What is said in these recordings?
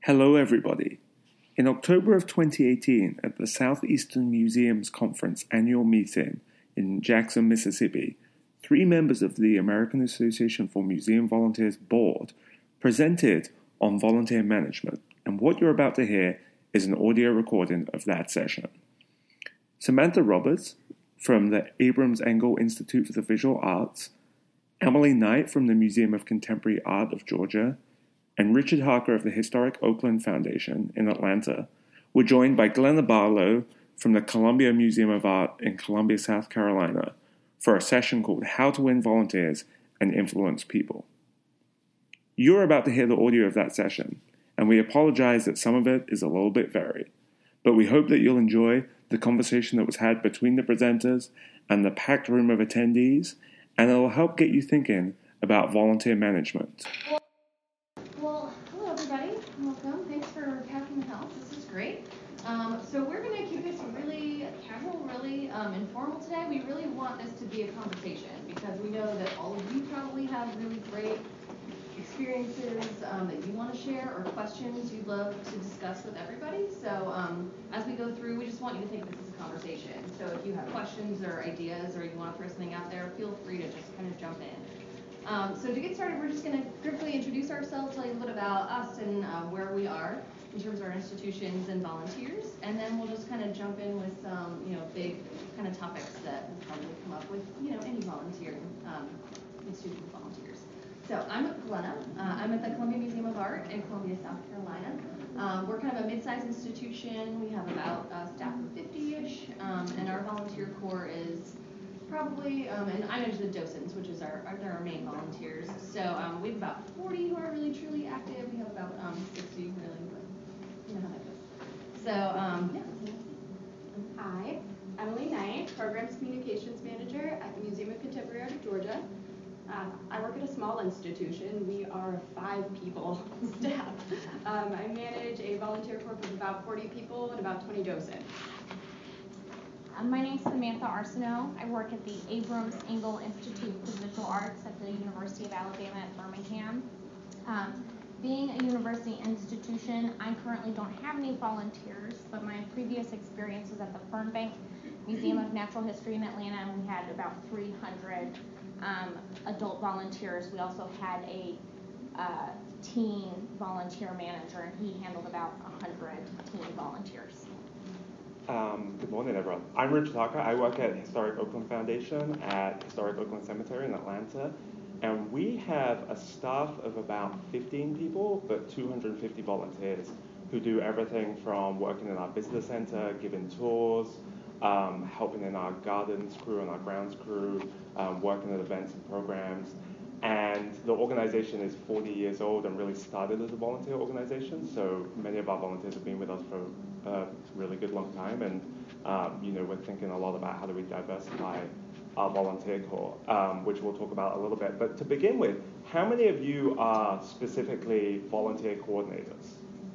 Hello everybody. In October of 2018, at the Southeastern Museums Conference annual meeting in Jackson, Mississippi, 3 members of the American Association for Museum Volunteers board presented on volunteer management, and what you're about to hear is an audio recording of that session. Samantha Roberts from the Abrams Engel Institute for the Visual Arts, Emily Knight from the Museum of Contemporary Art of Georgia, and Richard Harker of the Historic Oakland Foundation in Atlanta were joined by Glenna Barlow from the Columbia Museum of Art in Columbia, South Carolina, for a session called How to Win Volunteers and Influence People. You're about to hear the audio of that session, and we apologize that some of it is a little bit varied, but we hope that you'll enjoy the conversation that was had between the presenters and the packed room of attendees, and it will help get you thinking about volunteer management. Well, hello everybody. Welcome. Thanks for packing the house. This is great. So we're going to keep this really casual, really informal today. We really want this to be a conversation because we know that all of you probably have really great experiences that you want to share or questions you'd love to discuss with everybody. So as we go through, we just want you to think this is a conversation. So if you have questions or ideas or you want to throw something out there, feel free to just kind of jump in. So to get started, we're just going to briefly introduce ourselves, tell you a little bit about us and where we are in terms of our institutions and volunteers, and then we'll just kind of jump in with some, big kind of topics that will probably come up with, any volunteer, institution volunteers. So I'm Glenna. I'm at the Columbia Museum of Art in Columbia, South Carolina. We're kind of a mid-sized institution. We have about a staff of 50-ish, and our volunteer corps is probably, and I manage the docents, which is our main volunteers. So we have about 40 who are really truly active. We have about 60 really, but you know how that goes. So yeah. Hi, Emily Knight, Programs Communications Manager at the Museum of Contemporary Art of Georgia. I work at a small institution. We are 5 people staff. I manage a volunteer corps of about 40 people and about 20 docents. My name is Samantha Arsenault. I work at the Abrams Engel Institute for Visual Arts at the University of Alabama at Birmingham. Being a university institution, I currently don't have any volunteers, but my previous experience was at the Fernbank Museum of Natural History in Atlanta, and we had about 300 adult volunteers. We also had a teen volunteer manager, and he handled about 100 teen volunteers. Good morning, everyone. I'm Richard Harker. I work at Historic Oakland Foundation at Historic Oakland Cemetery in Atlanta, and we have a staff of about 15 people, but 250 volunteers who do everything from working in our visitor center, giving tours, helping in our gardens crew and our grounds crew, working at events and programs. And the organization is 40 years old and really started as a volunteer organization. So many of our volunteers have been with us for a really good long time. And, we're thinking a lot about how do we diversify our volunteer corps, which we'll talk about a little bit. But to begin with, how many of you are specifically volunteer coordinators?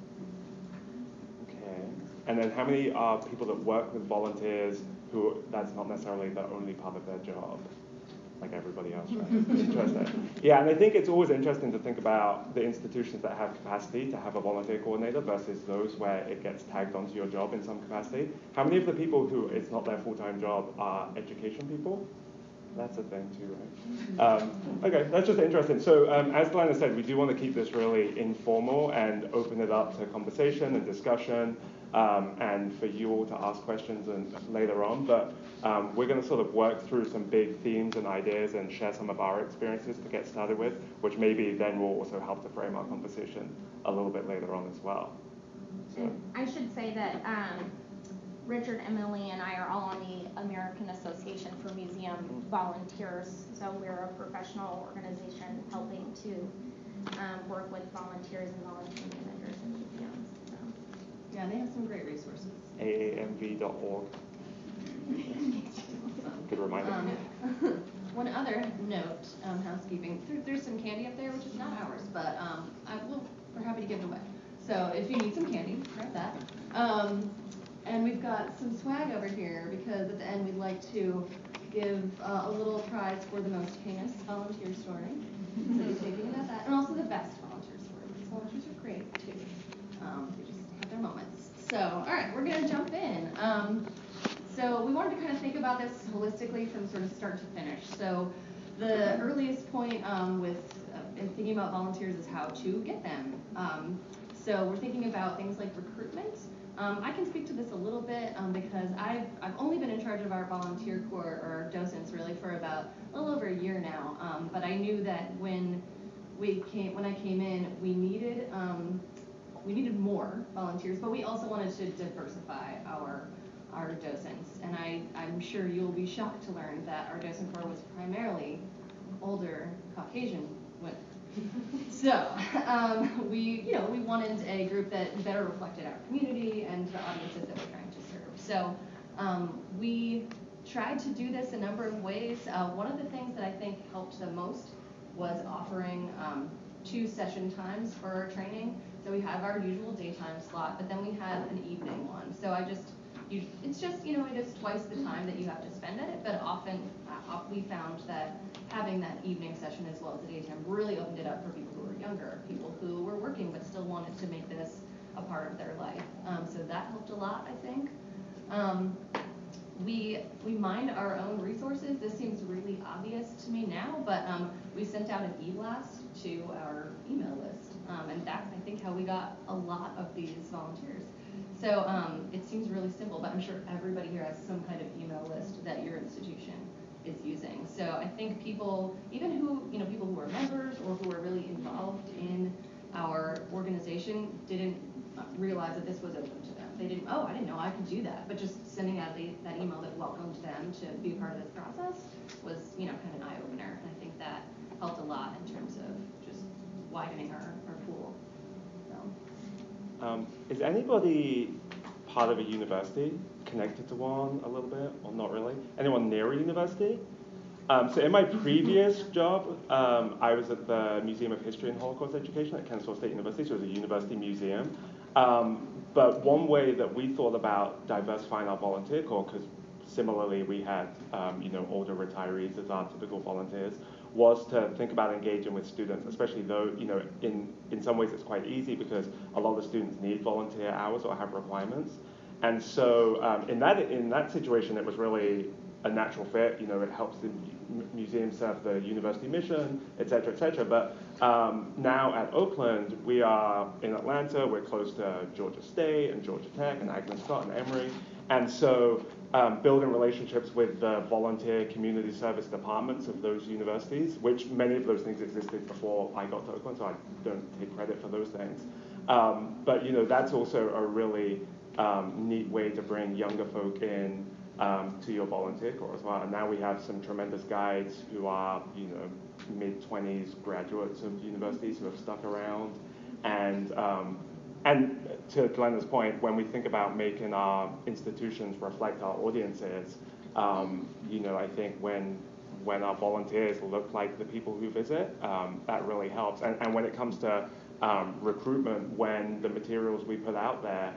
Okay. And then how many are people that work with volunteers who that's not necessarily the only part of their job? Like everybody else, right? Interesting. Yeah, and I think it's always interesting to think about the institutions that have capacity to have a volunteer coordinator versus those where it gets tagged onto your job in some capacity. How many of the people who it's not their full-time job are education people? That's a thing too, right? Okay, that's just interesting. So as Glenna said, we do want to keep this really informal and open it up to conversation and discussion, and for you all to ask questions and later on. But we're going to sort of work through some big themes and ideas and share some of our experiences to get started with, which maybe then will also help to frame our conversation a little bit later on as well. So. I should say that Richard, Emily, and I are all on the American Association for Museum Volunteers, so we're a professional organization helping to work with volunteers and volunteer managers in museums. So. Yeah, they have some great resources. AAMV.org. Good reminder. One other note, housekeeping, there's some candy up there, which is not ours, but we're happy to give it away. So if you need some candy, grab that. And we've got some swag over here because at the end we'd like to give a little prize for the most heinous volunteer story. So be thinking about that. And also the best volunteer story, because volunteers are great too. we're going to jump in. So we wanted to kind of think about this holistically from sort of start to finish. So the earliest point in thinking about volunteers is how to get them. So we're thinking about things like recruitment. I can speak to this a little bit because I've only been in charge of our volunteer corps, or docents really, for about a little over a year now. But I knew that when I came in, we needed more volunteers, but we also wanted to diversify our docents. And I'm sure you'll be shocked to learn that our docent corps was primarily older Caucasian women. So we wanted a group that better reflected our community and the audiences that we're trying to serve. So we tried to do this a number of ways. One of the things that I think helped the most was offering 2 session times for our training. So we have our usual daytime slot, but then we have an evening one. So it's just twice the time that you have to spend at it, but often we found that having that evening session as well as the daytime really opened it up for people who were younger, people who were working but still wanted to make this a part of their life. So that helped a lot, I think. We mined our own resources. This seems really obvious to me now, but we sent out an e-blast to our email list, and that's, I think, how we got a lot of these volunteers. So it seems really simple, but I'm sure everybody here has some kind of email list that your institution is using. So I think people who are members or who are really involved in our organization didn't realize that this was open to them. They didn't, I didn't know I could do that. But just sending out that email that welcomed them to be part of this process was, kind of an eye-opener. And I think that helped a lot in terms of just widening our pool. So. Is anybody part of a university connected to one a little bit, or not really? Anyone near a university? So in my previous job, I was at the Museum of History and Holocaust Education at Kennesaw State University, so it was a university museum. But one way that we thought about diversifying our volunteer corps, because similarly we had older retirees as our typical volunteers, was to think about engaging with students, especially though, in some ways it's quite easy because a lot of the students need volunteer hours or have requirements. And so in that situation, it was really a natural fit. It helps the museum serve the university mission, et cetera, et cetera. But now at Oakland, we are in Atlanta. We're close to Georgia State and Georgia Tech and Agnes Scott and Emory. And so building relationships with the volunteer community service departments of those universities, which many of those things existed before I got to Oakland, so I don't take credit for those things. But that's also a really neat way to bring younger folk in to your volunteer corps as well. And now we have some tremendous guides who are, mid-20s graduates of universities who have stuck around. And to Glenda's point, when we think about making our institutions reflect our audiences, I think when our volunteers look like the people who visit, that really helps. And when it comes to recruitment, when the materials we put out there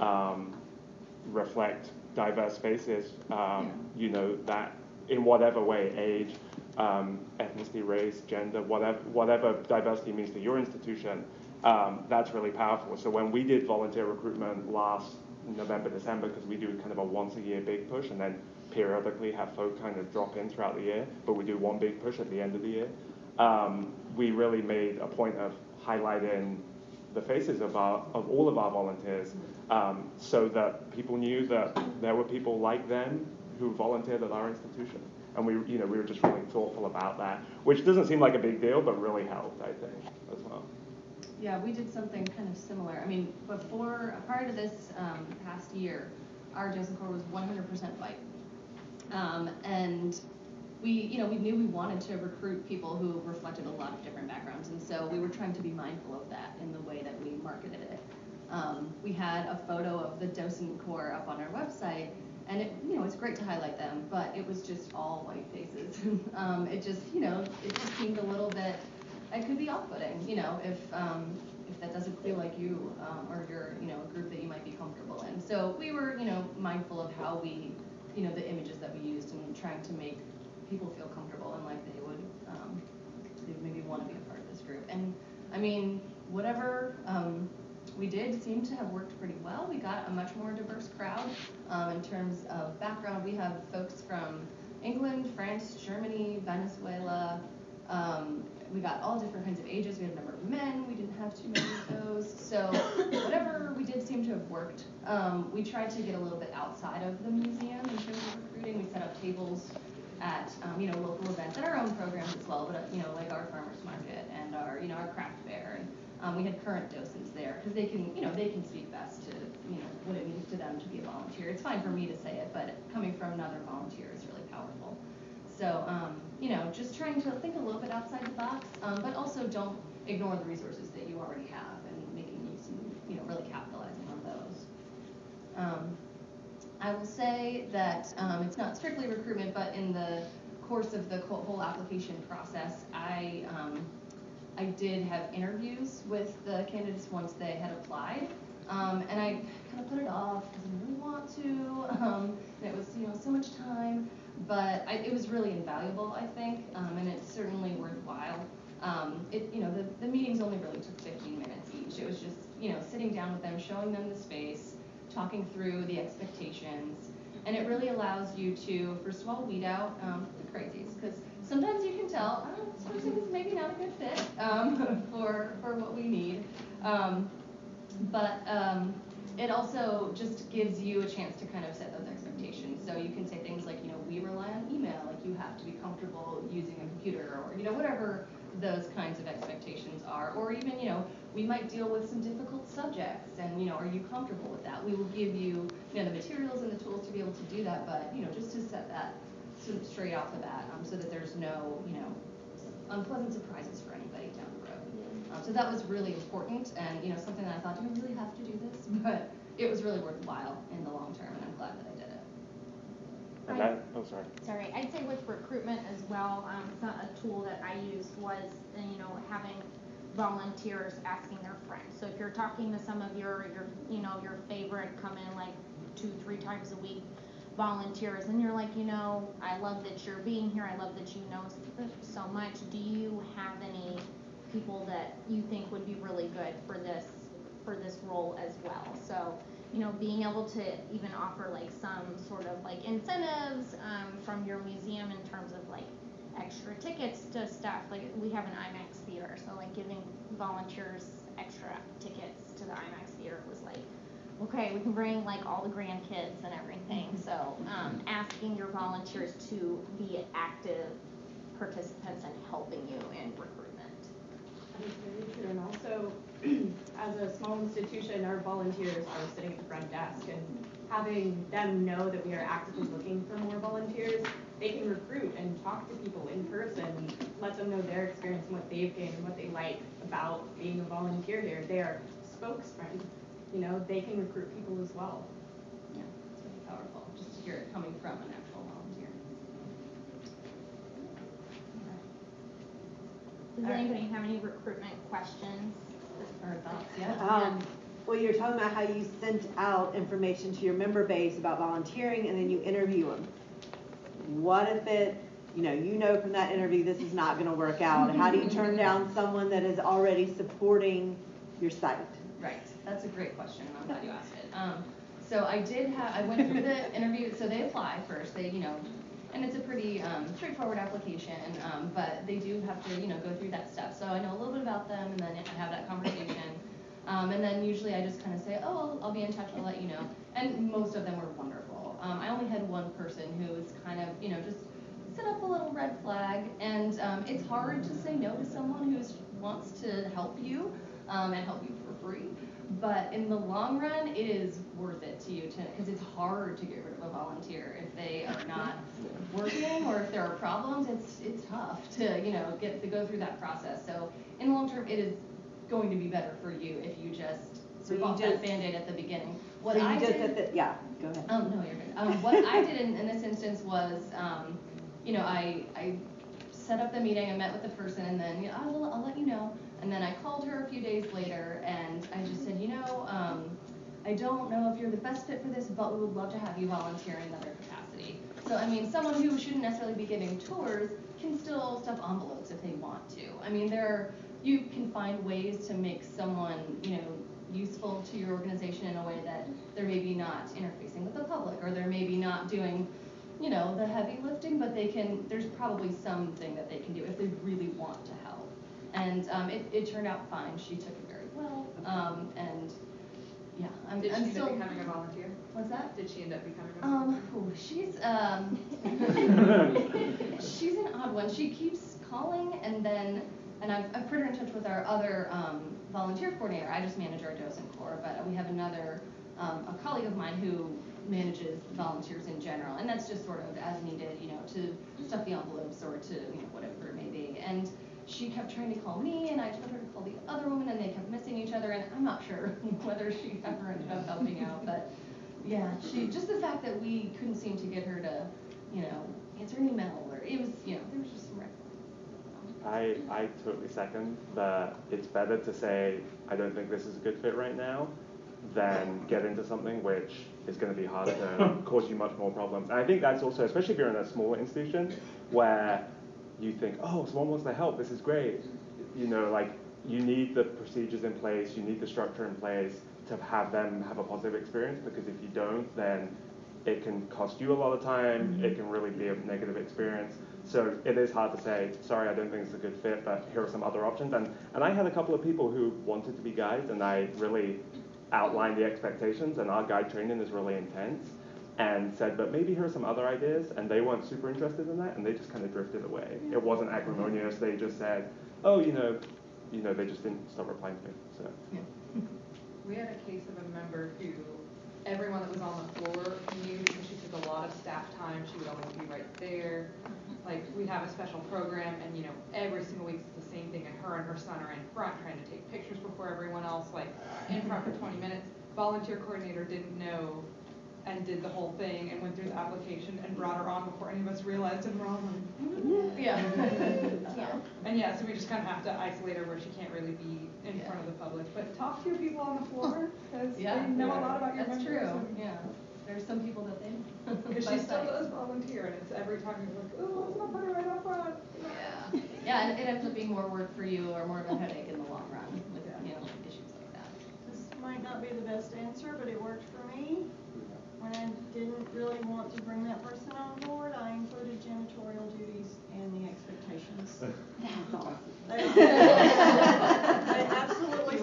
reflect diverse faces, that in whatever way, age, ethnicity, race, gender, whatever diversity means to your institution, that's really powerful. So when we did volunteer recruitment last November, December, because we do kind of a once a year big push and then periodically have folk kind of drop in throughout the year, but we do one big push at the end of the year, we really made a point of highlighting the faces of all of our volunteers, so that people knew that there were people like them who volunteered at our institution. And we were just really thoughtful about that, which doesn't seem like a big deal, but really helped, I think, as well. Yeah, we did something kind of similar. I mean, prior to this past year, our docent corps was 100% white. And we knew we wanted to recruit people who reflected a lot of different backgrounds, and so we were trying to be mindful of that in the way that we marketed it. We had a photo of the docent corps up on our website, and it's great to highlight them, but it was just all white faces. It just seemed a little bit. It could be off-putting, if that doesn't feel like you or you're a group that you might be comfortable in. So we were mindful of how we the images that we used and trying to make people feel comfortable and like they would maybe want to be a part of this group. And I mean, whatever we did seem to have worked pretty well. We got a much more diverse crowd in terms of background. We have folks from England, France, Germany, Venezuela. We got all different kinds of ages. We had a number of men. We didn't have too many of those. So whatever we did seem to have worked. We tried to get a little bit outside of the museum in terms of recruiting. We set up tables at local events and our own programs as well, but like our farmers market and our craft fair, and we had current docents there because they can speak best to what it means to them to be a volunteer. It's fine for me to say it, but coming from another volunteer is really powerful. So just trying to think a little bit outside the box, but also don't ignore the resources that you already have and making use and really capitalizing on those. I will say that it's not strictly recruitment, but in the course of the whole application process, I did have interviews with the candidates once they had applied, and I kind of put it off because I didn't really want to, and it was so much time, but it was really invaluable, I think, and it's certainly worthwhile. The meetings only really took 15 minutes each. It was just sitting down with them, showing them the space, talking through the expectations, and it really allows you to, first of all, weed out the crazies, because sometimes you can tell, this person is maybe not a good fit for what we need, but it also just gives you a chance to kind of set those expectations. So you can say things like, we rely on email, like you have to be comfortable using a computer, or whatever those kinds of expectations are, or even we might deal with some difficult subjects, and are you comfortable with that? We will give you the materials and the tools to be able to do that, but just to set that sort of straight off the bat, so that there's no unpleasant surprises for anybody down the road. So that was really important, and something that I thought, do we really have to do this? But it was really worthwhile in the long term, and I'm glad that I did it. Sorry, I'd say with recruitment as well, a tool that I used was, having volunteers asking their friends. So if you're talking to some of your favorite come in like 2-3 times a week volunteers, and you're like, I love that you're being here. I love that you know so much. Do you have any people that you think would be really good for this role as well? So being able to even offer like some sort of like incentives from your museum in terms of like extra tickets to stuff. Like we have an IMAX theater, so like giving volunteers extra tickets to the IMAX theater was like, okay, we can bring like all the grandkids and everything. So asking your volunteers to be active participants and helping you in recruitment. That is very true, and also as a small institution, our volunteers are sitting at the front desk, and having them know that we are actively looking for more volunteers, they can recruit and talk to people in person, let them know their experience and what they've gained and what they like about being a volunteer here. They are spokesmen, they can recruit people as well. Yeah, it's really powerful just to hear it coming from an actual volunteer. Does anybody have any recruitment questions or thoughts? Yeah. Well, you're talking about how you sent out information to your member base about volunteering, and then you interview them. What if it, from that interview this is not going to work out? How do you turn down someone that is already supporting your site? Right. That's a great question, and I'm glad you asked it. So I went through the interview. So they apply first. They, and it's a pretty straightforward application, but they do have to, go through that step. So I know a little bit about them, and then I have that conversation. And then usually I just kind of say, I'll be in touch, I'll let you know. And most of them were wonderful. I only had one person who was kind of, just set up a little red flag. And it's hard to say no to someone who wants to help you and help you for free. But in the long run, it is worth it to you because it's hard to get rid of a volunteer if they are not working or if there are problems. It's tough to get to go through that process. So in the long term, it is going to be better for you if you just rip off that Band-Aid at the beginning. Go ahead. No, you're good. What I did in this instance was, I set up the meeting, I met with the person, and then I'll let you know. And then I called her a few days later, and I just said, I don't know if you're the best fit for this, but we would love to have you volunteer in another capacity. So, someone who shouldn't necessarily be giving tours can still stuff envelopes if they want to. You can find ways to make someone, useful to your organization in a way that they're maybe not interfacing with the public, or they're maybe not doing, you know, the heavy lifting, but there's probably something that they can do if they really want to help. And it turned out fine. She took it very well. And yeah, Did she I'm end still. up becoming a volunteer? What's that? Did she end up becoming a volunteer? She's an odd one. She keeps calling, and I've put her in touch with our other volunteer coordinator. I just manage our docent corps, but we have another a colleague of mine who manages volunteers in general, and that's just sort of as needed, you know, to stuff the envelopes or to, you know, whatever it may be. And she kept trying to call me, and I told her to call the other woman, and they kept missing each other, and I'm not sure whether she ever ended up helping out, but yeah, just the fact that we couldn't seem to get her to, you know, answer an email, or it was, you know, there was just some red flags. I totally second that it's better to say, I don't think this is a good fit right now, than get into something which is going to be harder to cause you much more problems. And I think that's also, especially if you're in a smaller institution, where you think, oh, someone wants to help, this is great. You know, like, you need the procedures in place, you need the structure in place to have them have a positive experience, because if you don't, then it can cost you a lot of time, it can really be a negative experience. So it is hard to say, sorry, I don't think it's a good fit, but here are some other options. And I had a couple of people who wanted to be guides, and I really outlined the expectations, and our guide training is really intense, and said, but maybe here are some other ideas, and they weren't super interested in that, and they just kind of drifted away. It wasn't acrimonious, they just said, oh, you know, they just didn't stop replying to me, so. Yeah. We had a case of a member who everyone that was on the floor knew, because she took a lot of staff time, she would always be right there. Like, we'd have a special program, and, you know, every single week it's the same thing, and her son are in front trying to take pictures before everyone else, like, in front for 20 minutes. Volunteer coordinator didn't know and did the whole thing and went through the application and brought her on before any of us realized, and we're all like, Yeah. yeah. And yeah, so we just kind of have to isolate her where she can't really be in front of the public. But talk to your people on the floor, because they know a lot about your That's members. true. Yeah. There's some people that they Because she still does volunteer, and it's every time you're like, oh, let's not put her right up front. Yeah. Yeah, and it ends up being more work for you, or more of a headache in the long run with, you know, issues like that. This might not be the best answer, but it worked for me. When I didn't really want to bring that person on board, I included janitorial duties and the expectations. That's awesome. They absolutely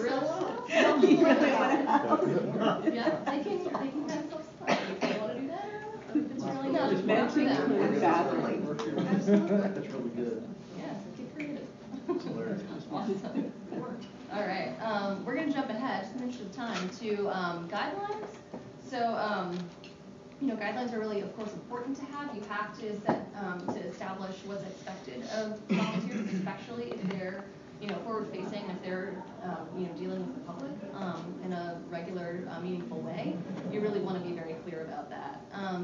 Yeah, they can kind of self-supply if they want to do that, or if it's really not Just work for mention them. exactly. Absolutely. That's really good. Yeah, so get creative. That's hilarious. Awesome. All right, we're going to jump ahead, just in the interest of time, to guidelines. So, you know, guidelines are really, of course, important to have. You have to set, to establish what's expected of volunteers, especially if they're, you know, forward-facing, if they're, you know, dealing with the public in a regular, meaningful way. You really want to be very clear about that.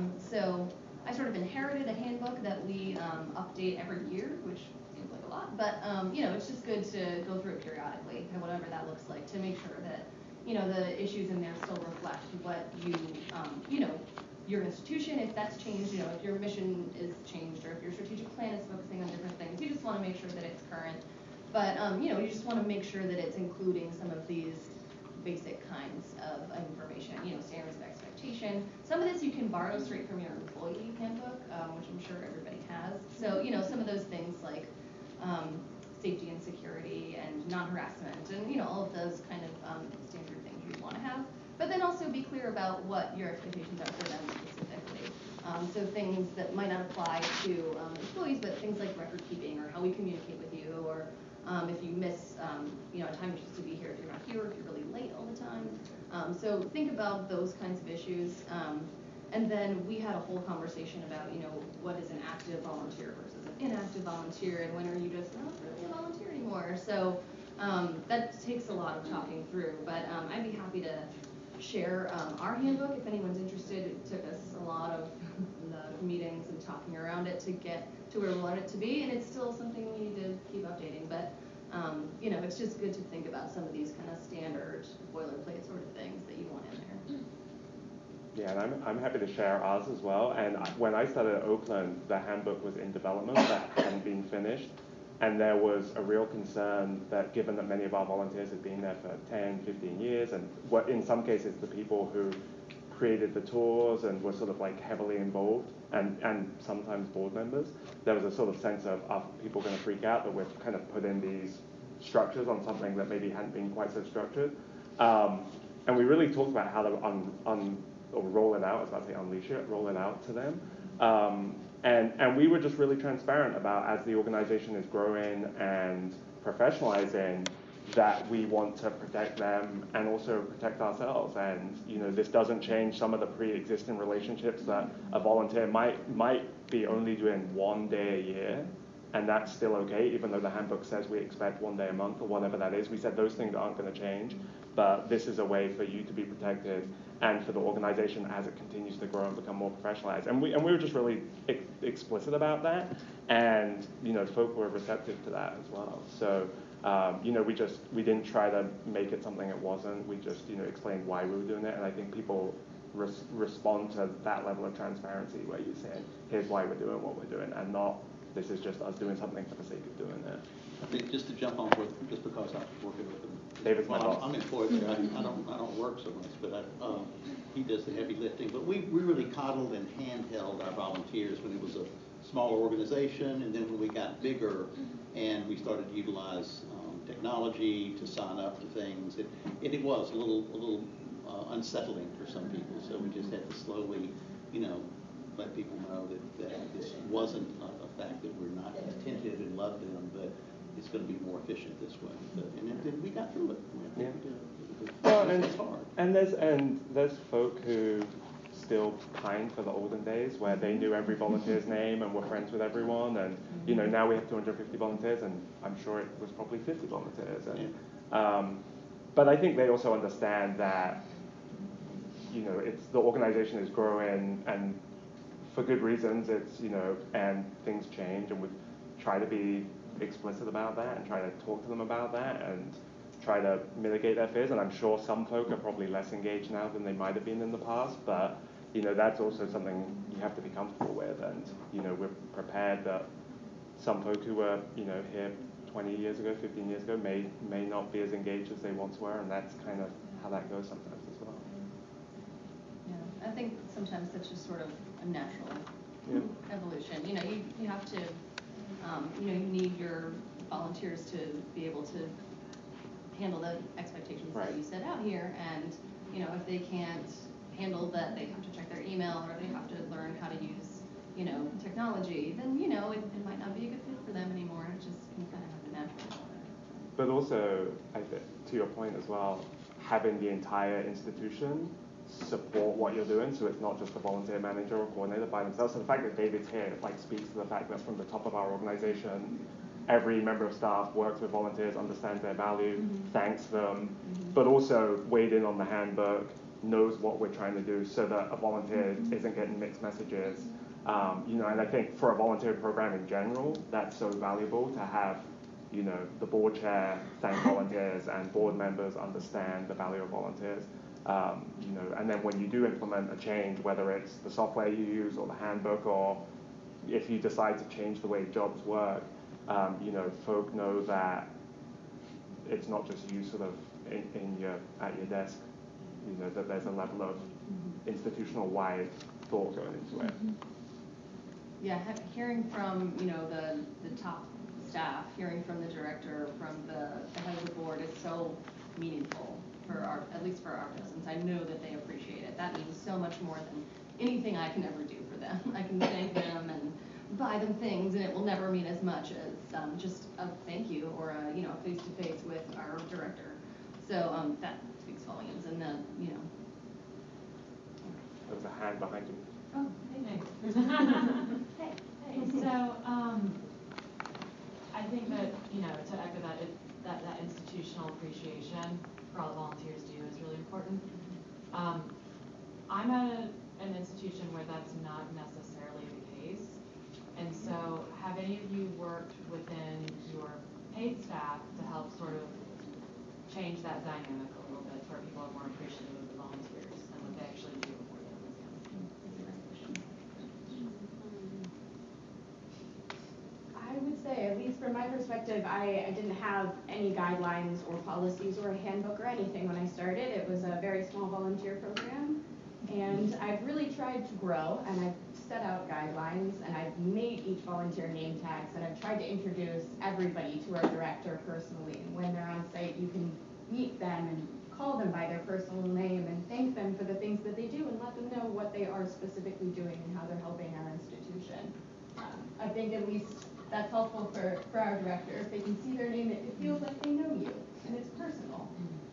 So I sort of inherited a handbook that we update every year, which seems like a lot, but, you know, it's just good to go through it periodically, and whatever that looks like, to make sure that, you know, the issues in there still reflect what you, you know, your institution, if that's changed, you know, if your mission is changed, or if your strategic plan is focusing on different things, you just want to make sure that it's current. But, you know, you just want to make sure that it's including some of these basic kinds of information, you know, standards of expectation. Some of this you can borrow straight from your employee handbook, which I'm sure everybody has. So, you know, some of those things like safety and security and non-harassment and, you know, all of those kind of standard things you want to have. But then also be clear about what your expectations are for them specifically. So things that might not apply to employees, but things like record keeping, or how we communicate with you, or if you miss, you know, a time you're supposed to be here, if you're not here, if you're really late all the time. So think about those kinds of issues. And then we had a whole conversation about, you know, what is an active volunteer versus an inactive volunteer, and when are you just not really a volunteer anymore. So that takes a lot of talking through, but I'd be happy to share our handbook if anyone's interested. It took us a lot of meetings and talking around it to get to where we want it to be, and it's still something we need to keep updating. But you know, it's just good to think about some of these kind of standard boilerplate sort of things that you want in there. Yeah, and I'm happy to share ours as well. And when I started at Oakland, the handbook was in development, that hadn't been finished. And there was a real concern that given that many of our volunteers had been there for 10, 15 years, and what in some cases the people who created the tours and were sort of like heavily involved, and sometimes board members, there was a sort of sense of, are people going to freak out that we've kind of put in these structures on something that maybe hadn't been quite so structured. And we really talked about how to or roll it out, I was about to say unleash it, roll it out to them. And we were just really transparent about, as the organization is growing and professionalizing, that we want to protect them and also protect ourselves. And this doesn't change some of the pre-existing relationships that a volunteer might be only doing 1 day a year, and that's still okay, even though the handbook says we expect 1 day a month or whatever that is. We said those things aren't going to change, but this is a way for you to be protected and for the organization as it continues to grow and become more professionalized. And we were just really explicit about that, and folk were receptive to that as well. So we didn't try to make it something it wasn't. We just explained why we were doing it, and I think people respond to that level of transparency where you say, here's why we're doing what we're doing, and not this is just us doing something for the sake of doing it. I think just to jump on with, just because I'm working with him. David's my boss. I'm employed there. I don't work so much, but he does the heavy lifting. But we really coddled and handheld our volunteers when it was a smaller organization, and then when we got bigger and we started to utilize technology to sign up to things, it was a little unsettling for some people. So we just had to slowly, let people know that this wasn't a fact that we're not attentive and love them, but it's going to be more efficient this way. And we got through it. Yeah. Well, it's hard. And there's folk who still pine for the olden days where they knew every volunteer's name and were friends with everyone. And now we have 250 volunteers, and I'm sure it was probably 50 volunteers. And but I think they also understand that it's the organization is growing, and for good reasons. It's and things change, and we try to be explicit about that and try to talk to them about that and try to mitigate their fears. And I'm sure some folk are probably less engaged now than they might have been in the past, but that's also something you have to be comfortable with. And we're prepared that some folk who were here 20 years ago, 15 years ago may not be as engaged as they once were, and that's kind of how that goes sometimes as well. Yeah, I think sometimes that's just sort of a natural evolution. You have to you need your volunteers to be able to handle the expectations that you set out here, and if they can't handle that, they have to check their email, or they have to learn how to use technology, then it might not be a good fit for them anymore. It just can kind of happen naturally. But also, I think, to your point as well, having the entire institution support what you're doing, so it's not just a volunteer manager or coordinator by themselves. So the fact that David's here speaks to the fact that from the top of our organization, every member of staff works with volunteers, understands their value, thanks them, but also weighed in on the handbook, knows what we're trying to do, so that a volunteer isn't getting mixed messages. And I think for a volunteer program in general, that's so valuable to have the board chair thank volunteers and board members understand the value of volunteers. And then when you do implement a change, whether it's the software you use or the handbook, or if you decide to change the way jobs work, folk know that it's not just you sort of at your desk, that there's a level of institutional-wide thought going into it. Yeah, hearing from, the top staff, hearing from the director, from the head of the board is so meaningful at least for our business. I know that they appreciate it. That means so much more than anything I can ever do for them. I can thank them and buy them things, and it will never mean as much as just a thank you or a face-to-face with our director. So that speaks volumes, and There's a hand behind you. Oh, hey. Hey. So I think that to echo that institutional appreciation for all the volunteers do is really important. I'm at an institution where that's not necessarily the case, and so have any of you worked within your paid staff to help sort of change that dynamic a little bit, where people are more appreciative of the volunteers and what they actually do for the museum? I would say, at least least from my perspective, I didn't have any guidelines or policies or a handbook or anything when I started. It was a very small volunteer program. And I've really tried to grow, and I've set out guidelines, and I've made each volunteer name tags, and I've tried to introduce everybody to our director personally. And when they're on site, you can meet them and call them by their personal name and thank them for the things that they do and let them know what they are specifically doing and how they're helping our institution. I think at least that's helpful for our director. If they can see their name, it feels like they know you, and it's personal.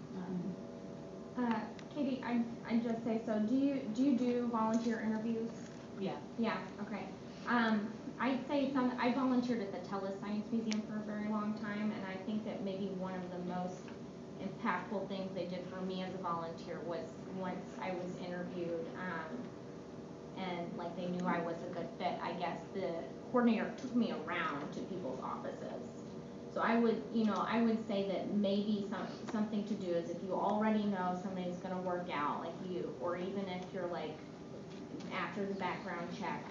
Katie, I just say, so do you do volunteer interviews? Yeah. Yeah, okay. I'd say I volunteered at the Telus Science Museum for a very long time, and I think that maybe one of the most impactful things they did for me as a volunteer was once I was interviewed, and like they knew I was a good fit, I guess the coordinator took me around to people's offices. So I would say that maybe something to do is if you already know somebody's gonna work out, like you, or even if you're like after the background check,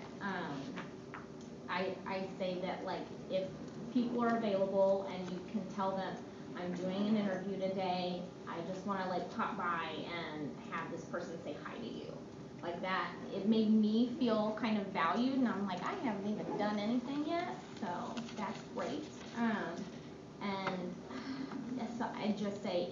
I say that like if people are available and you can tell them I'm doing an interview today, I just wanna like pop by and have this person say hi to you. Like that, it made me feel kind of valued, and I'm like, I haven't even done anything yet, so that's great. And so I just say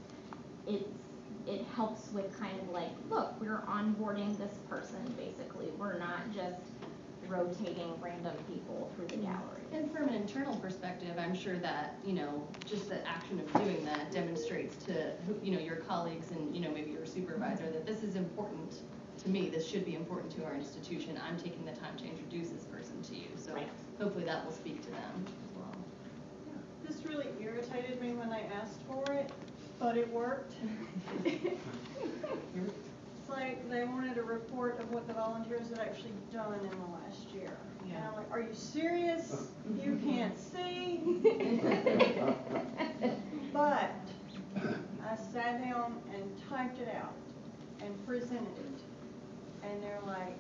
it helps with kind of like, look, we're onboarding this person basically. We're not just rotating random people through the gallery. And from an internal perspective, I'm sure that, just the action of doing that demonstrates to, your colleagues and, maybe your supervisor that this is important to me. This should be important to our institution. I'm taking the time to introduce this person to you. So hopefully that will speak to them as well. This really irritated me when they asked for it, but it worked. It's like they wanted a report of what the volunteers had actually done in the last year. Yeah. And I'm like, are you serious? You can't see. But I sat down and typed it out and presented it. And they're like,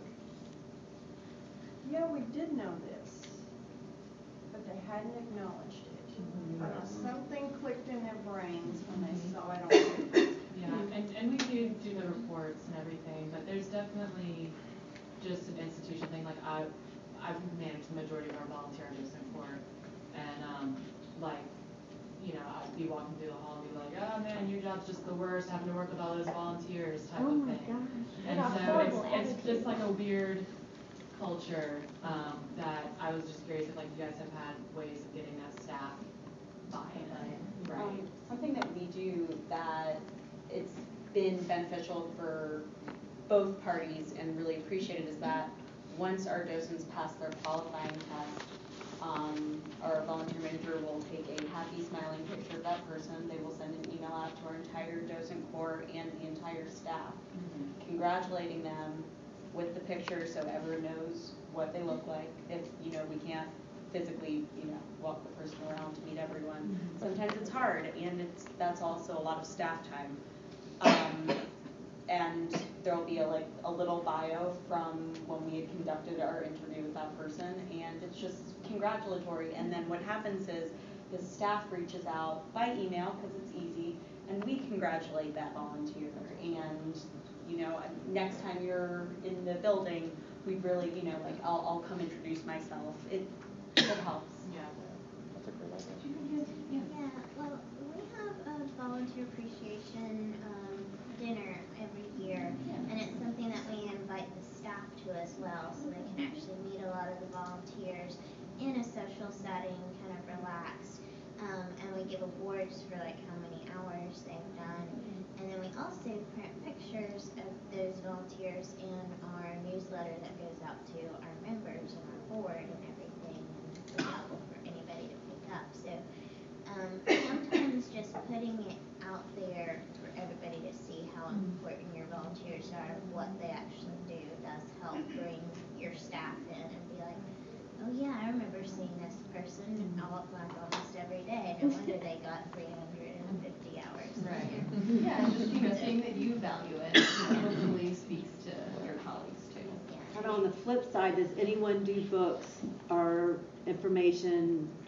yeah, we did know this, but they hadn't acknowledged it. Something clicked in their brains when they saw it on paper. Yeah, and we do the reports and everything, but there's definitely just an institution thing. Like I've managed the majority of our volunteer engagement court, and I'd be walking through the hall and be like, oh man, your job's just the worst, having to work with all those volunteers type of thing. Gosh. And so it's just like a weird culture that I was just curious if like you guys have had ways of getting that staff buy-in. Right. Something that we do that it's been beneficial for both parties and really appreciated is that once our docents pass their qualifying test, our volunteer manager will take a happy, smiling picture of that person. They will send an email out to our entire docent corps and the entire staff, congratulating them with the picture so everyone knows what they look like. If, we can't physically, walk the person around to meet everyone. Sometimes it's hard, and that's also a lot of staff time. And there'll be a little bio from when we had conducted our interview with that person, and it's just congratulatory. And then what happens is the staff reaches out by email because it's easy, and we congratulate that volunteer. And next time you're in the building, we'd really, I'll come introduce myself. It helps. Yeah. That's a great idea. Yeah, well, we have a volunteer appreciation dinner every year, and it's something that we invite the staff to as well, so they can actually meet a lot of the volunteers in a social setting, kind of relaxed, and we give awards for how many hours they've done, and then we also print pictures of those volunteers in our newsletter that goes out to our members and our board and everything, and it's available for anybody to pick up. So sometimes just putting it out there for everybody to see how important your volunteers are, what they actually do, does help bring your staff in and be like, oh yeah, I remember seeing this person almost every day. No wonder they got 350 hours. Right. Yeah, just seeing that you value it hopefully speaks to your colleagues too. And on the flip side, does anyone do books or information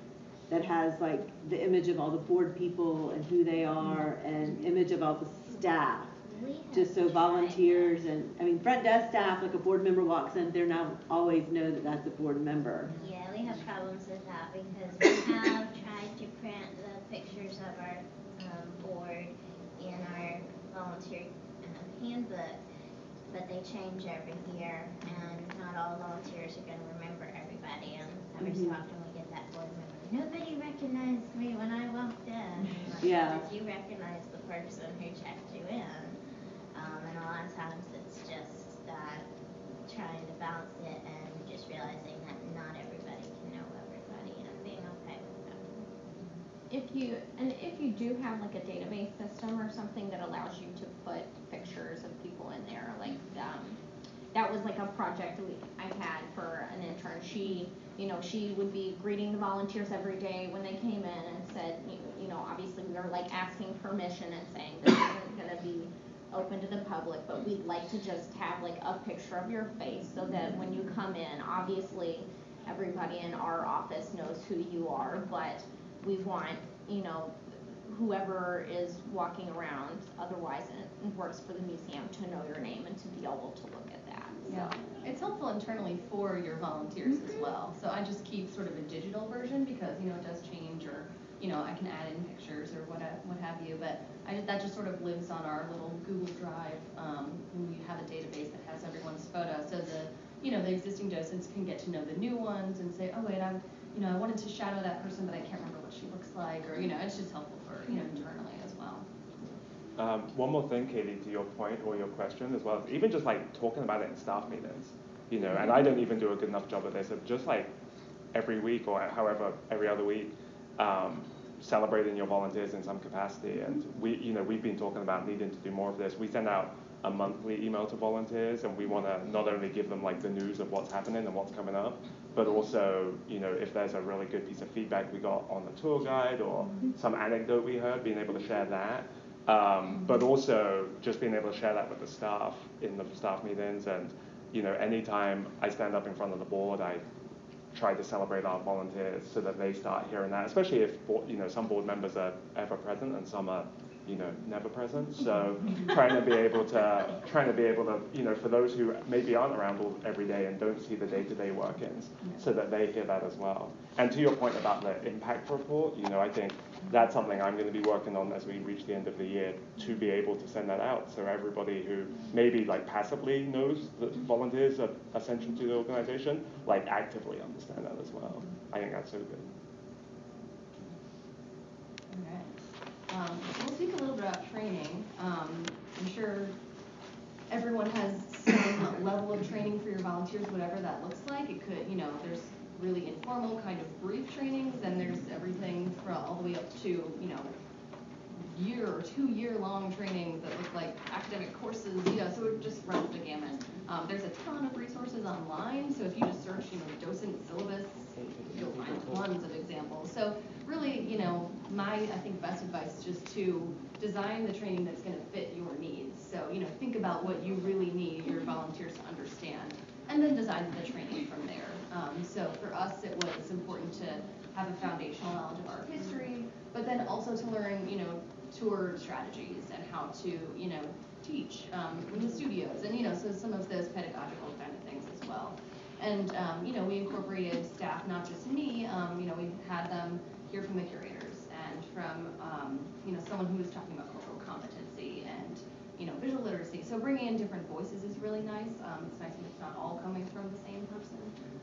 that has like the image of all the board people and who they are, and image of all the staff. Just so volunteers and, I mean, front desk staff, like a board member walks in, they're now always know that that's a board member. Yeah, we have problems with that because we have tried to print the pictures of our board in our volunteer handbook, but they change every year, and not all volunteers are going to remember everybody. And every so often we get that board member, nobody recognized me when I walked in. Like, yeah. Because you recognize the person who checked you in. And a lot of times it's just trying to balance it and just realizing that not everybody can know everybody and being okay with that. If you do have like a database system or something that allows you to put pictures of people in there, like that was like a project I had for an intern. She would be greeting the volunteers every day when they came in and said, obviously we were like asking permission and saying this isn't going to be open to the public, but we'd like to just have like a picture of your face so that when you come in, obviously everybody in our office knows who you are, but we want, whoever is walking around otherwise and works for the museum to know your name and to be able to look at that. So. Yeah, it's helpful internally for your volunteers as well. So I just keep sort of a digital version because, it does change, or, I can add in pictures or what have you, but that just sort of lives on our little Google Drive, when we have a database that has everyone's photo, so the existing docents can get to know the new ones and say, oh wait, I wanted to shadow that person, but I can't remember what she looks like, or, it's just helpful for, internally as well. One more thing, Katie, to your point or your question as well, even just like talking about it in staff meetings, and I don't even do a good enough job at this, of just like every week or however, every other week, celebrating your volunteers in some capacity. And we've been talking about needing to do more of this. We send out a monthly email to volunteers, and we want to not only give them like the news of what's happening and what's coming up, but also, if there's a really good piece of feedback we got on the tour guide or some anecdote we heard, being able to share that. But also just being able to share that with the staff in the staff meetings. And, anytime I stand up in front of the board, I try to celebrate our volunteers so that they start hearing that, especially if, some board members are ever present and some are, never present. So trying to be able to, for those who maybe aren't around every day and don't see the day-to-day workings, so that they hear that as well. And to your point about the impact report, I think that's something I'm going to be working on as we reach the end of the year, to be able to send that out so everybody who maybe like passively knows that volunteers are essential to the organization, like actively understand that as well. I think that's so good. We'll speak a little bit about training. I'm sure everyone has some level of training for your volunteers, whatever that looks like. It could, there's really informal kind of brief trainings, and there's everything from all the way up to, year or 2 year long trainings that look like academic courses, so it just runs the gamut. There's a ton of resources online, so if you just search, docent syllabus, you'll find tons of examples. So really, my, I think, best advice is just to design the training that's going to fit your needs. So, think about what you really need your volunteers to understand, and then design the training from there. So for us, it was important to have a foundational knowledge of art history, but then also to learn, tour strategies and how to, teach in the studios, and, so some of those pedagogical kind of things as well. And, we incorporated staff, not just me, we had them hear from the curators and from, someone who was talking about cultural competency and, visual literacy. So bringing in different voices is really nice. It's nice when it's not all coming from the same person.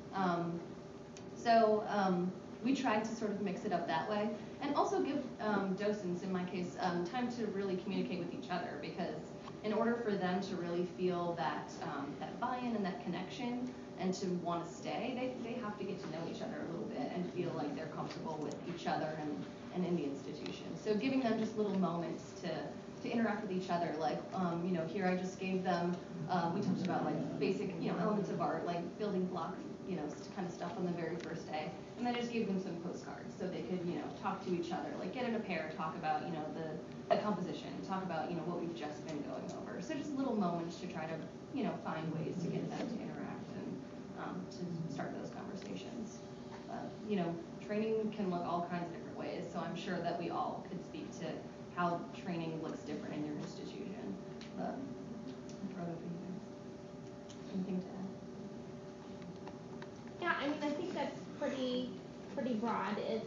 We tried to sort of mix it up that way, and also give docents, in my case, time to really communicate with each other, because in order for them to really feel that buy-in and that connection and to want to stay, they have to get to know each other a little bit and feel like they're comfortable with each other and in the institution. So giving them just little moments to interact with each other, like, here I just gave them, we talked about like basic, elements of art, like building blocks, kind of stuff on the very first day. And then I just gave them some postcards so they could, talk to each other, like get in a pair, talk about, the composition, talk about, what we've just been going over. So just little moments to try to, find ways to get them to interact and to start those conversations. training can look all kinds of different ways, so I'm sure that we all could speak to how training looks different in your institution. But I'll throw it open to you guys. Anything to add? Yeah, I mean, I think that's pretty broad. It's,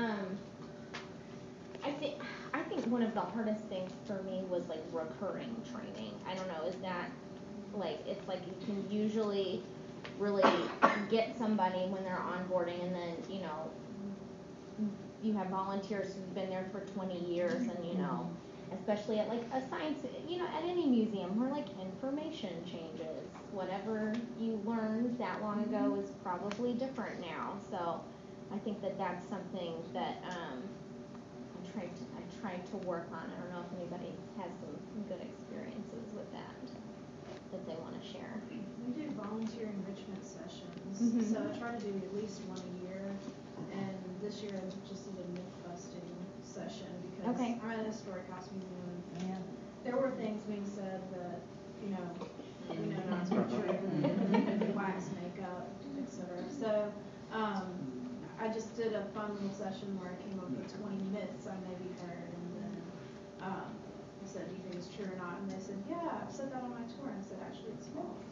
I think one of the hardest things for me was like recurring training. I don't know, is that like, it's like you can usually really get somebody when they're onboarding, and then, you know, you have volunteers who've been there for 20 years, and, you know, especially at like a science, you know, at any museum where like information changes. Whatever you learned that long ago is probably different now. So I think that that's something that I tried to work on. I don't know if anybody has some good experiences with that they want to share. We do volunteer enrichment sessions, Mm-hmm. so I try to do at least one a year. And this year I just did a myth busting session because Okay. I'm at a historic house museum, and there were things being said that, you know not to be true, wax makeup, etc. So I just did a fun little session where I came up with 20 myths I maybe heard, and then I said, do you think it's true or not? And they said, yeah, I've said that on my tour. And I said, actually, it's false.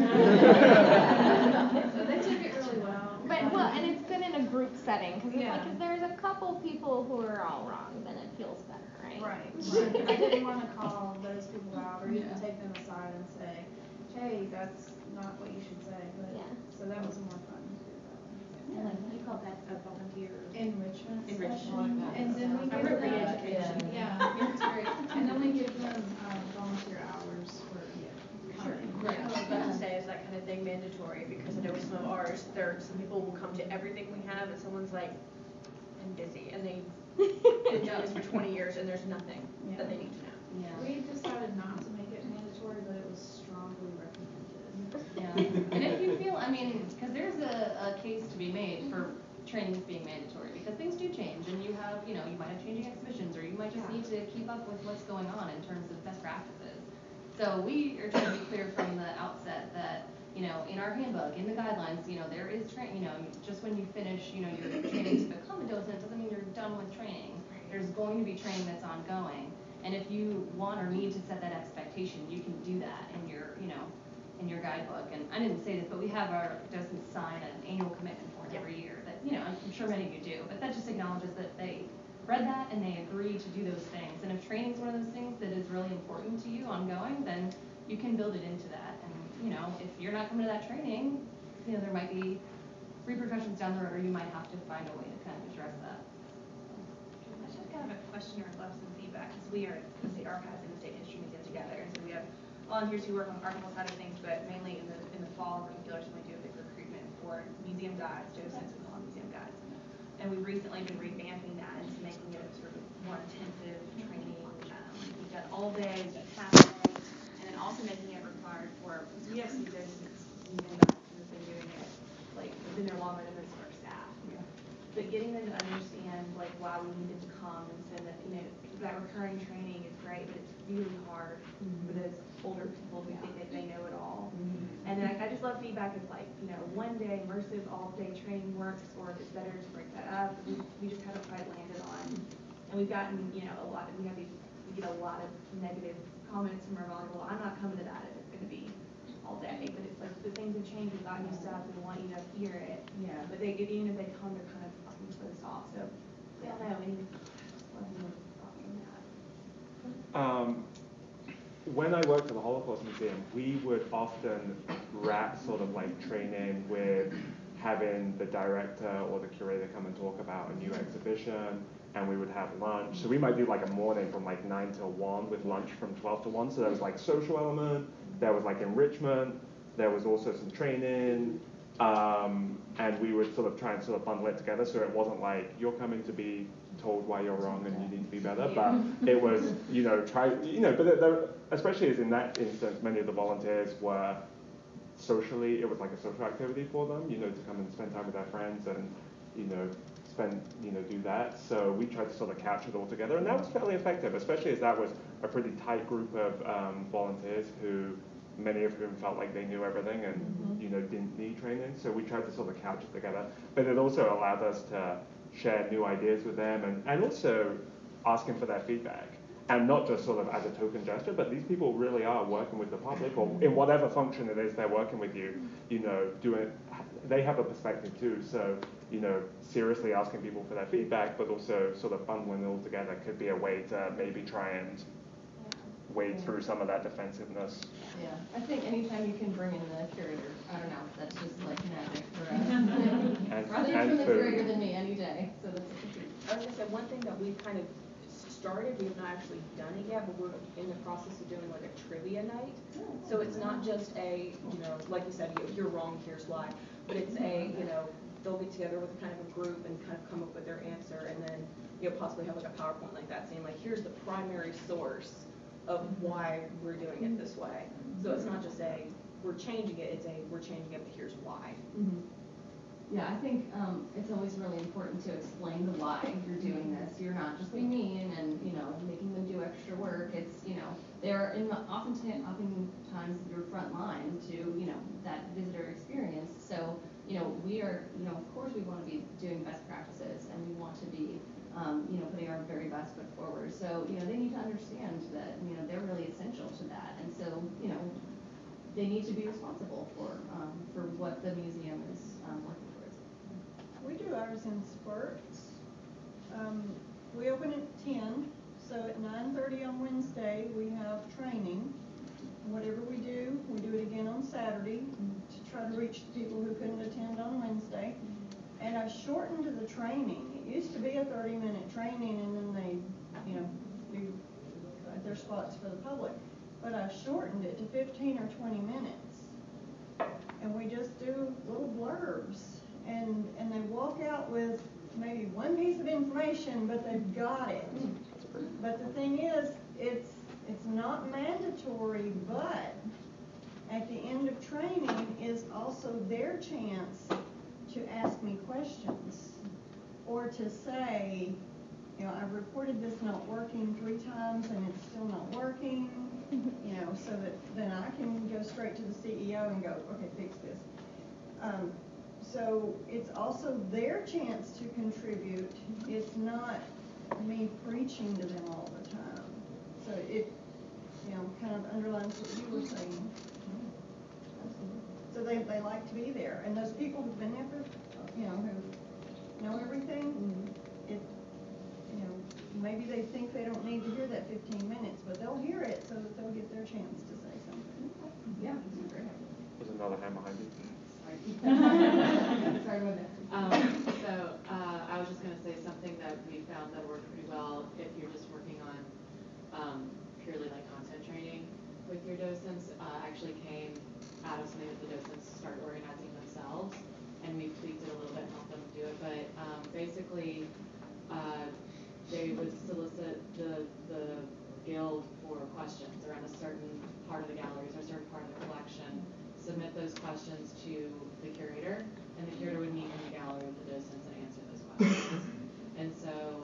So they took it really well. But well, and it's good in a group setting, because like if there's a couple people who are all wrong, then it feels better, right? Right. I didn't want to call those people out or even take them aside and say, hey, that's not what you should say. But so that was more fun to do that way. Like, you call that a volunteer Enrichment session. And then we give them education. Yeah, it's great. And then we give them volunteer hours for Right. I was about to say, is that kind of thing mandatory? Because I know with some of ours, some people will come to everything we have, and someone's like, I'm busy, and they've been doing this for 20 years, and there's nothing that they need to know. Yeah. We decided not to make it mandatory, but it was strongly recommended. Yeah. And if you feel, I mean, because there's a case to be made for trainings being mandatory, because things do change, and you have, you might have changing exhibitions, or you might just need to keep up with what's going on in terms of best practices. So we are trying to be clear from the outset that, in our handbook, in the guidelines, there is training, just when you finish, your training to become a docent doesn't mean you're done with training. There's going to be training that's ongoing. And if you want or need to set that expectation, you can do that in your, in your guidebook. And I didn't say this, but we have our docents sign an annual commitment form every year that, I'm sure many of you do, but that just acknowledges that they read that and they agree to do those things. And if training is one of those things that is really important to you ongoing, then you can build it into that. And, if you're not coming to that training, there might be repercussions down the road, or you might have to find a way to kind of address that. I just kind of a question or love some feedback, because we are the State Archives and the State History Museum together, and so we have volunteers who work on the archival side of things, but mainly in the fall in particular, we do a big recruitment for museum guides, docents who call them museum guides. And we've recently been revamping that and making it a sort of more intensive training. We've got all day, we've got half day, and then also making it required for, because we have some docents, museum guides who have been doing it, they've been there longer than most of our staff. But getting them to understand why we needed to come, and so that that recurring training is great, but it's really hard for those older people who think that they know it all. And then I just love feedback of one day immersive all day training works, or if it's better to break that up. We just haven't quite landed on, and we've gotten a lot. We get a lot of negative comments from our volleyball. I'm not coming to that if it's going to be all day, but it's the things have changed. We've got new stuff, we want you to hear it. Yeah. But even if they come, they're kind of fucking for this off. So I don't know any thoughts on that. When I worked at the Holocaust Museum, we would often wrap sort of training with having the director or the curator come and talk about a new exhibition, and we would have lunch. So we might do a morning from 9 till 1 with lunch from 12 to 1. So there was social element, there was enrichment, there was also some training, and we would sort of try and sort of bundle it together so it wasn't you're coming to be told why you're wrong and you need to be better, but it was, but especially as in that instance, many of the volunteers were socially, it was a social activity for them, to come and spend time with their friends and, do that. So we tried to sort of capture it all together, and that was fairly effective, especially as that was a pretty tight group of volunteers who, many of whom felt like they knew everything and, didn't need training. So we tried to sort of capture it together, but it also allowed us to share new ideas with them, and also asking for their feedback. And not just sort of as a token gesture, but these people really are working with the public, or in whatever function it is they're working with you, they have a perspective too. So, seriously asking people for their feedback, but also sort of bundling it all together could be a way to maybe try and wade through some of that defensiveness. Yeah, I think anytime you can bring in the curator, I don't know, that's just like magic for us. Rather from the curator than me any day, so that's a good. I was gonna say, one thing that we've kind of started, we have not actually done it yet, but we're in the process of doing like a trivia night. So it's not just a, like you said, you're wrong, here's why, but it's a, they'll get together with kind of a group and kind of come up with their answer, and then, possibly have like a PowerPoint like that saying like, here's the primary source of why we're doing it this way. So it's not just a, we're changing it, it's a, we're changing it, but here's why. Mm-hmm. Yeah, I think it's always really important to explain the why you're doing this. You're not just being mean and, making them do extra work. It's, they're oftentimes your front line to, that visitor experience. So, we are, of course we want to be doing best practices, and we want to be, putting our very best foot forward. So, they need to understand that, they're really essential to that. And so, they need to be responsible for what the museum is working towards. We do ours in spurts. We open at 10, so at 9:30 on Wednesday we have training. Whatever we do it again on Saturday to try to reach the people who couldn't attend on Wednesday. And I shortened the training. It used to be a 30-minute training, and then they, do their spots for the public. But I shortened it to 15 or 20 minutes. And we just do little blurbs. And they walk out with maybe one piece of information, but they've got it. But the thing is, it's not mandatory, but at the end of training is also their chance to ask me questions, or to say, I've reported this not working 3 times and it's still not working, so that then I can go straight to the CEO and go, okay, fix this. So it's also their chance to contribute. It's not me preaching to them all the time. So it, kind of underlines what you were saying. So they like to be there. And those people who've been there for, who know everything, it, maybe they think they don't need to hear that 15 minutes, but they'll hear it so that they'll get their chance to say something. Yeah, that's great. There's another hand behind you. Sorry, I was just going to say something that we found that worked pretty well if you're just working on purely like content training with your docents, actually came out of something that the docents started organizing themselves, and we tweaked it a little bit and helped them do it. But basically, they would solicit the guild for questions around a certain part of the galleries or a certain part of the collection, submit those questions to the curator, and the curator would meet in the gallery with the docents and answer those questions. And so,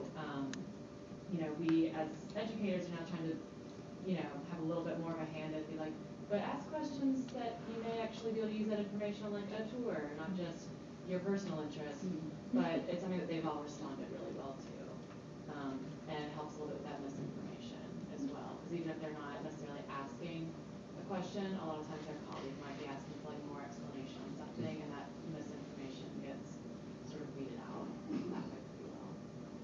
we as educators are now trying to, have a little bit more of a hand and be like, but ask questions that you may actually be able to use that information on like a tour, not just your personal interests. But it's something that they've all responded really well to. And it helps a little bit with that misinformation as well. Because even if they're not necessarily asking a question, a lot of times their colleague might be asking for like more explanation on something, and that misinformation gets sort of weeded out that way pretty well.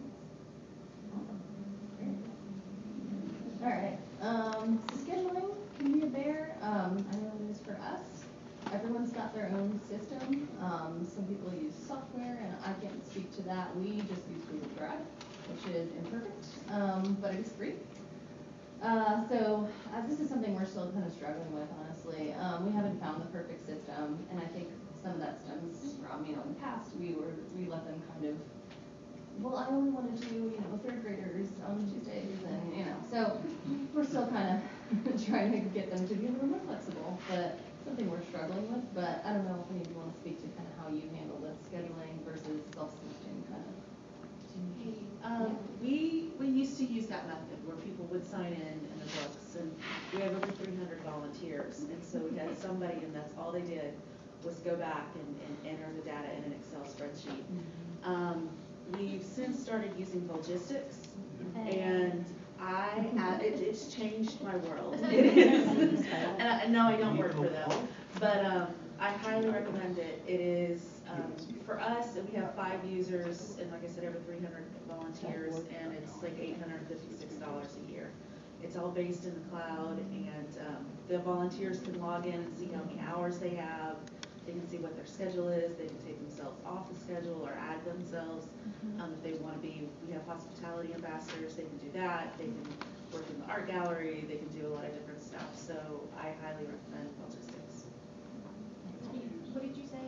All right. Scheduling can be a bear. I know it is for us. Everyone's got their own system. Some people use software, and I can't speak to that. We just use Google Drive, which is imperfect, but it is free. So this is something we're still kind of struggling with, honestly. We haven't found the perfect system, and I think some of that stems from, in the past we let them kind of, well, I only want to do, third graders on Tuesdays, and, so we're still kind of trying to get them to be a little more flexible, but something we're struggling with. But I don't know if any of you want to speak to kind of how you handle the scheduling versus self-selecting kind of. We used to use that method where people would sign in the books, and we have over 300 volunteers, and so we had somebody, and that's all they did was go back and enter the data in an Excel spreadsheet. we've since started using Logistics, and it's changed my world. It is. And no, I don't work for them, but I highly recommend it. It is, for us, we have 5 users, and like I said, over 300 volunteers, and it's like $856 a year. It's all based in the cloud, and the volunteers can log in and see how many hours they have. They can see what their schedule is. They can take themselves off the schedule or add themselves. If they want to be, we have hospitality ambassadors, they can do that. They can work in the art gallery. They can do a lot of different stuff. So I highly recommend Logistics. What did you say?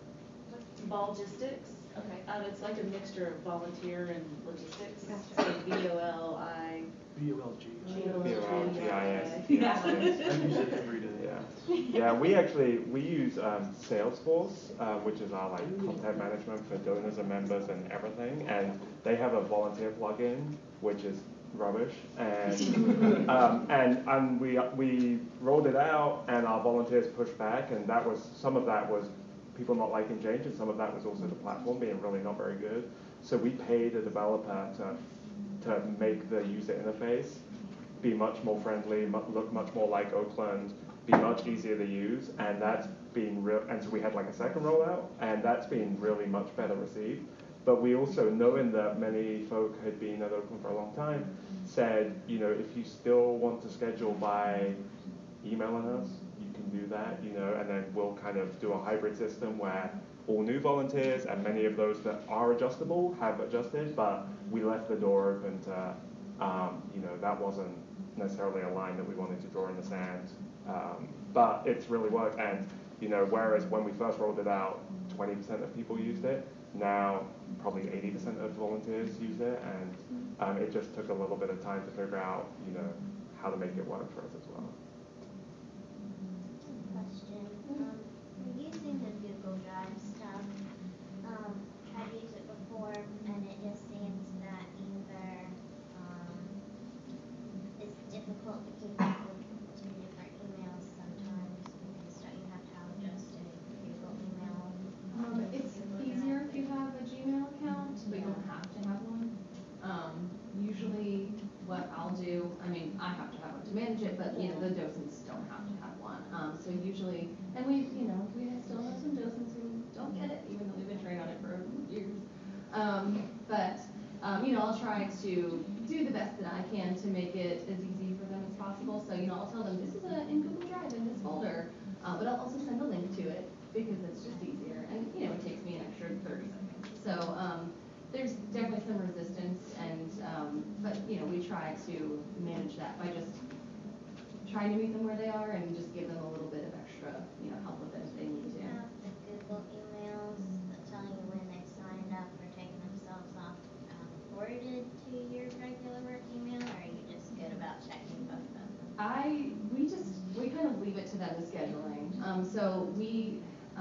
Logistics. Okay. It's like a mixture of volunteer and logistics. Gotcha. So VOLI. VOLG. VOLGIS. Yeah. I use it every day. Yeah, we use Salesforce, which is our content management for donors and members and everything, and they have a volunteer plugin, which is rubbish, and and we rolled it out, and our volunteers pushed back, and some of that was people not liking change, and some of that was also the platform being really not very good. So we paid a developer to make the user interface be much more friendly, look much more like Oakland, be much easier to use, and that's been real. And so we had a second rollout, and that's been really much better received. But we also, knowing that many folk had been at Oakland for a long time, said, if you still want to schedule by emailing us, you can do that, and then we'll kind of do a hybrid system where all new volunteers and many of those that are adjustable have adjusted, but we left the door open to, that wasn't necessarily a line that we wanted to draw in the sand. But it's really worked, and whereas when we first rolled it out, 20% of people used it, now probably 80% of volunteers use it, and it just took a little bit of time to figure out, how to make it work for us as well. Question. We're using the Google Drive stuff. Tried to use it before, and it just seems that either it's difficult to keep up with 2 different emails sometimes because don't you have to have just a Google email? It's easier if you have a Gmail account, but you don't have to have one. Usually what I'll do, I have to have one to manage it, but the docents don't have to have one. So usually, and we still have some docents who don't get it, even though we've been trained on it for years. I'll try to do the best that I can to make it as easy for them as possible. So, I'll tell them this is in Google Drive in this folder, but I'll also send a link to it because it's just easier. And, it takes me an extra 30 seconds. So, there's definitely some resistance, but we try to manage that by just trying to meet them where they are and just give them a little bit of extra, help with it if they need to. The Google emails that tell you when they've signed up or taken themselves off forwarded to your regular work email, or are you just good about checking both of them? We kind of leave it to them, the scheduling. So we,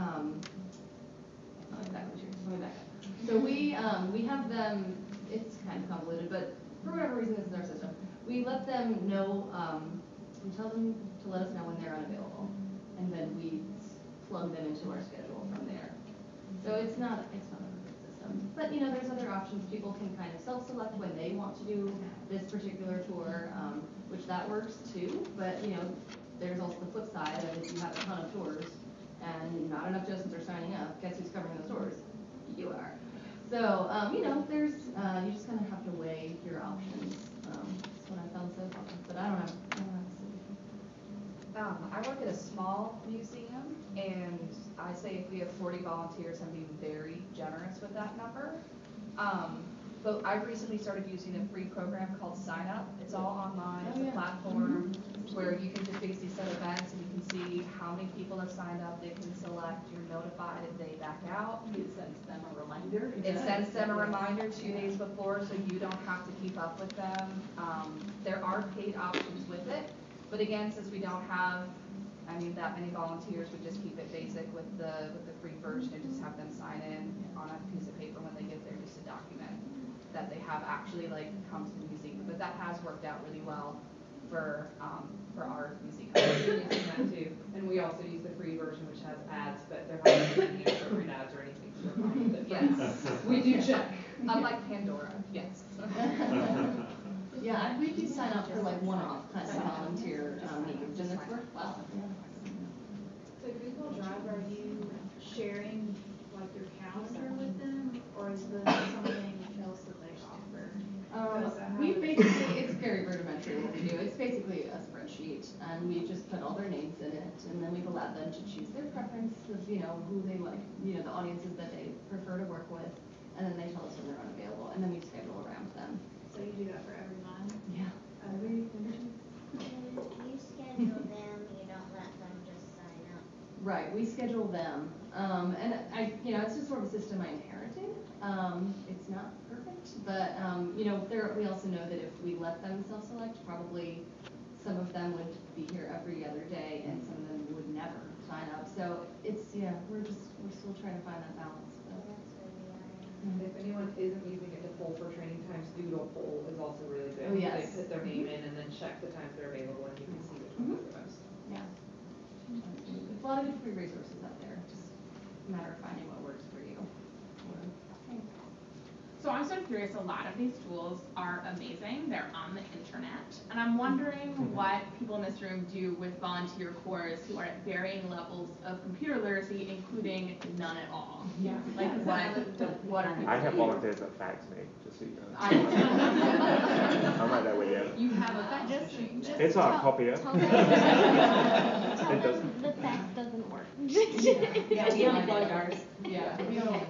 let me back up. So we have them, it's kind of convoluted, but for whatever reason, this is our system. We let them know, we tell them to let us know when they're unavailable, and then we plug them into our schedule from there. So it's not a perfect system. But there's other options. People can kind of self-select when they want to do this particular tour, which that works too. But there's also the flip side of if you have a ton of tours and not enough docents are signing up, guess who's covering those tours? You are. So, there's, you just kind of have to weigh your options. That's what I found so far, but I don't know. I work at a small museum, and I say if we have 40 volunteers, I'm being very generous with that number. But I recently started using a free program called Sign Up. It's all online. It's a platform where you can just basically set events and you can see how many people have signed up. They can select. You're notified if they back out. It sends them a reminder. It sends them a reminder 2 days before, so you don't have to keep up with them. There are paid options with it, but again, since we don't have that many volunteers, we just keep it basic with the free version and just have them sign in on a piece of paper when they get there, just to document that they have actually come to the museum. But that has worked out really well for our museum. We're using that too, and we also use the free version, which has ads, but there aren't any appropriate ads or anything. So but yes, we do check. Unlike Pandora, yes. Yeah, we do sign up for like one-off kind of volunteer needs, and it's worked well. So Google Drive, are you sharing like your calendar with them, or is this something else that they offer? We basically, it's very rudimentary what we do. It's basically a spreadsheet, and we just put all their names in it, and then we've allowed them to choose their preference of, who they like, the audiences that they prefer to work with, and then they tell us when they're unavailable, and then we schedule around them. So you do that for every month? Yeah. Every You schedule them, you don't let them just sign up. Right, we schedule them, and it's just sort of a system I inherited. It's not perfect, but, we also know that if we let them self-select, probably some of them would be here every other day, and some of them would never sign up. So we're still trying to find that balance. If anyone isn't using it to poll for training times, Doodle poll is also really good. Oh, yes. They put their name in and then check the times they're available, and you can see which ones are the most. Yeah. There's a lot of good free resources out there. Just a matter of finding what works for you. So I'm so curious, a lot of these tools are amazing. They're on the internet. And I'm wondering what people in this room do with volunteer corps who are at varying levels of computer literacy, including none at all. Yeah. Like what are people I have doing? volunteers that fax me, just so you know. I'm right there with you. You have a fax machine. It's our copier. Tell It doesn't. the fax doesn't work. Yeah, we don't plug ours. Yeah, we don't.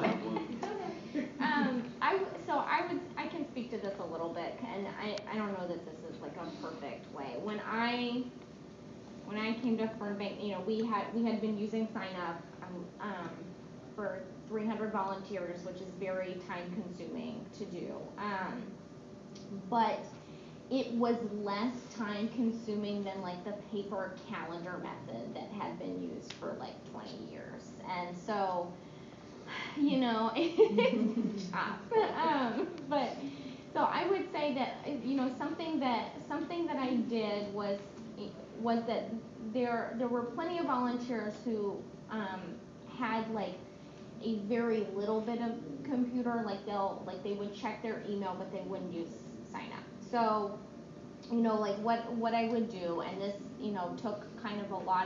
I can speak to this a little bit, and I don't know that this is like a perfect way. When I came to Fernbank, we had been using SignUp for 300 volunteers, which is very time consuming to do. But it was less time consuming than like the paper calendar method that had been used for like 20 years. And so, but so I would say that, something that I did was that there were plenty of volunteers who had like a very little bit of computer, they would check their email, but they wouldn't use SignUp. So, what I would do, and this, took kind of a lot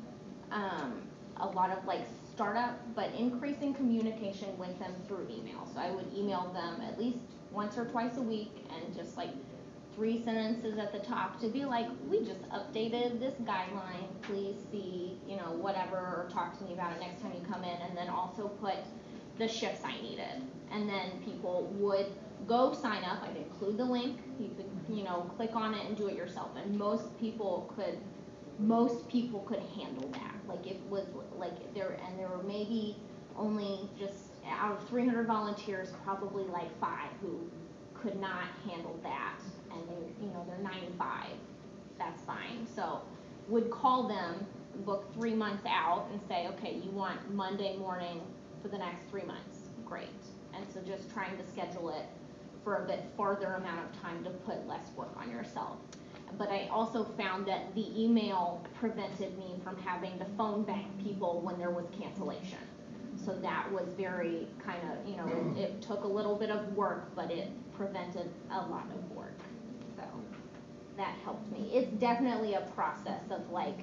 of like startup, but increasing communication with them through email. So I would email them at least once or twice a week, and just like 3 sentences at the top to be like, we just updated this guideline, please see, whatever, or talk to me about it next time you come in, and then also put the shifts I needed. And then people would go sign up. I'd include the link. You could, click on it and do it yourself. And most people could handle that. Like it was like there were maybe only just out of 300 volunteers, probably like 5 who could not handle that. And they're 95. That's fine. So would call them, book 3 months out, and say, okay, you want Monday morning for the next 3 months. Great. And so just trying to schedule it for a bit farther amount of time to put less work on yourself. But I also found that the email prevented me from having to phone bank people when there was cancellation. So that was very kind of, it took a little bit of work, but it prevented a lot of work. So that helped me. It's definitely a process of like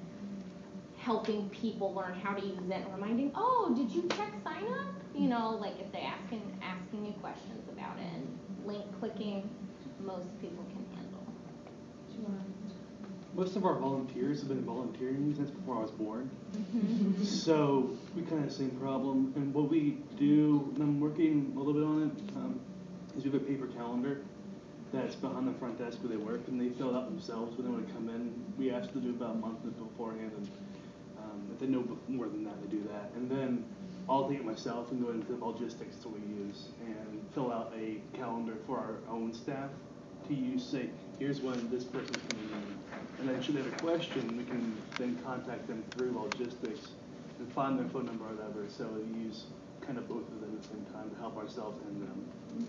helping people learn how to use it and reminding, oh, did you check sign up? Like if they're asking you questions about it, and link clicking, most people can handle. Most of our volunteers have been volunteering since before I was born. Mm-hmm. So we kind of have the same problem. And what we do, and I'm working a little bit on it, is we have a paper calendar that's behind the front desk where they work, and they fill it out themselves when they want to come in. We ask them to do about a month beforehand, and if they know more than that, they do that. And then I'll take it myself and go into the logistics that we use and fill out a calendar for our own staff to use, say, here's when this person's coming in. And then should they have a question, we can then contact them through logistics and find their phone number or whatever. So we use kind of both of them at the same time to help ourselves and them.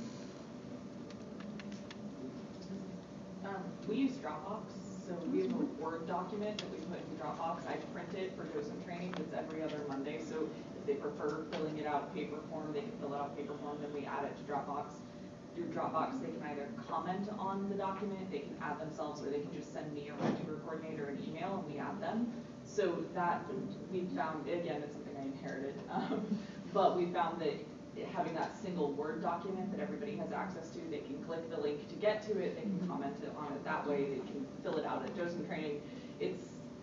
We use Dropbox, so we have a Word document that we put in Dropbox. I print it for docent training. It's every other Monday, so it's they prefer filling it out paper form, they can fill it out paper form, then we add it to Dropbox. Through Dropbox, they can either comment on the document, they can add themselves, or they can just send me or my tutor coordinator an email and we add them. So that we found, again, it's something I inherited, but we found that having that single Word document that everybody has access to, they can click the link to get to it, they can comment on it that way, they can fill it out at Docent Training. It's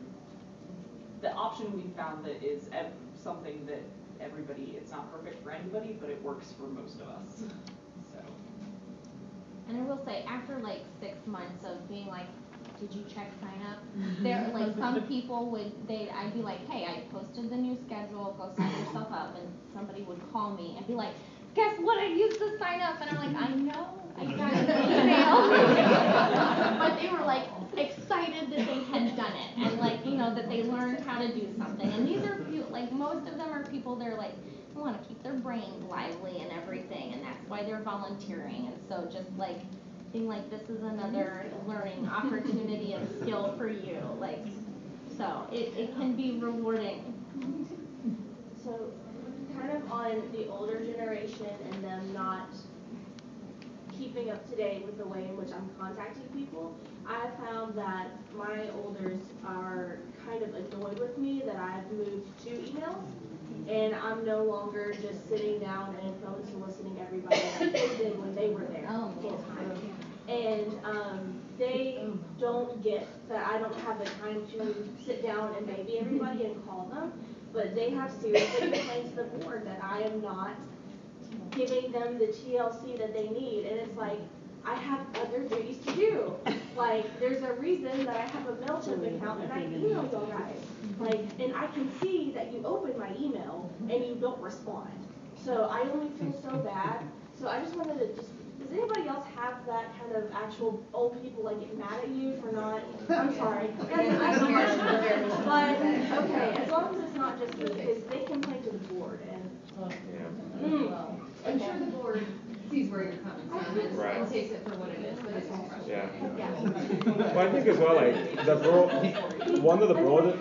the option we found that is something that everybody, it's not perfect for anybody, but it works for most of us. So. And I will say, after like 6 months of being like, did you check sign up? There, like some people would, I'd be like, hey, I posted the new schedule, go sign yourself up, and somebody would call me and be like, guess what, I used to sign up, and I'm like, I know, I got an email. But they were like excited that they had done it, and like, you know, that they learned how to do something. And these are like, most of them are people that are like, want to keep their brain lively and everything, and that's why they're volunteering. And so just like, being like, this is another learning opportunity and skill for you, like, so it can be rewarding. So, kind of on the older generation and them not keeping up to date with the way in which I'm contacting people, I found that my olders are kind of annoyed with me that I've moved to emails, and I'm no longer just sitting down and phone soliciting everybody like they did when they were there full time. And they don't get that I don't have the time to sit down and baby everybody and call them, but they have seriously complained to the board that I am not giving them the TLC that they need. And it's like, I have other duties to do. Like, there's a reason that I have a MailChimp account and I email you guys. Like, and I can see that you open my email and you don't respond. So I only feel so bad. So I just wanted to just, does anybody else have that kind of actual old people like get mad at you for not, I'm sorry. But, okay, as long as it's not just me, because they complain to the board and. Well, I'm sure the board sees where you're coming from and takes it for what it is, but it's all frustrating. Yeah. Well, I think as well, like, one of the broader,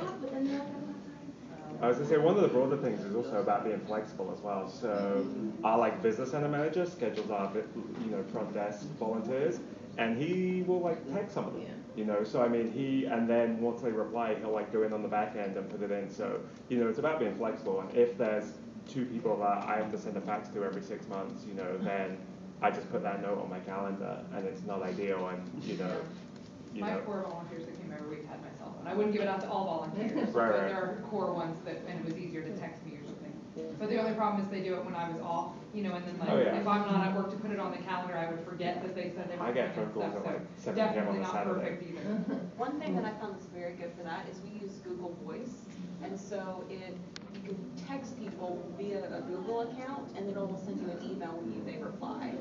I was gonna say, one of the broader things is also about being flexible as well. So our like business center manager schedules our, you know, front desk volunteers, and he will like text some of them, you know. So I mean, and then once they reply, he'll like go in on the back end and put it in. So, you know, it's about being flexible. And if there's 2 people that I have to send a fax to every 6 months, you know, then I just put that note on my calendar, and it's not ideal. And you know. My core volunteers that came every week had my cell phone. I wouldn't give it out to all volunteers, Right. but there are core ones that, and it was easier to text me or something. But the only problem is they do it when I was off, you know, and then like, if I'm not at work to put it on the calendar, I would forget that they said they were. I get phone calls at like 7 p.m. on a Saturday. Definitely not perfect either. One thing that I found that's very good for that is we use Google Voice, and so you can text people via a Google account, and then it'll send you an email when they reply.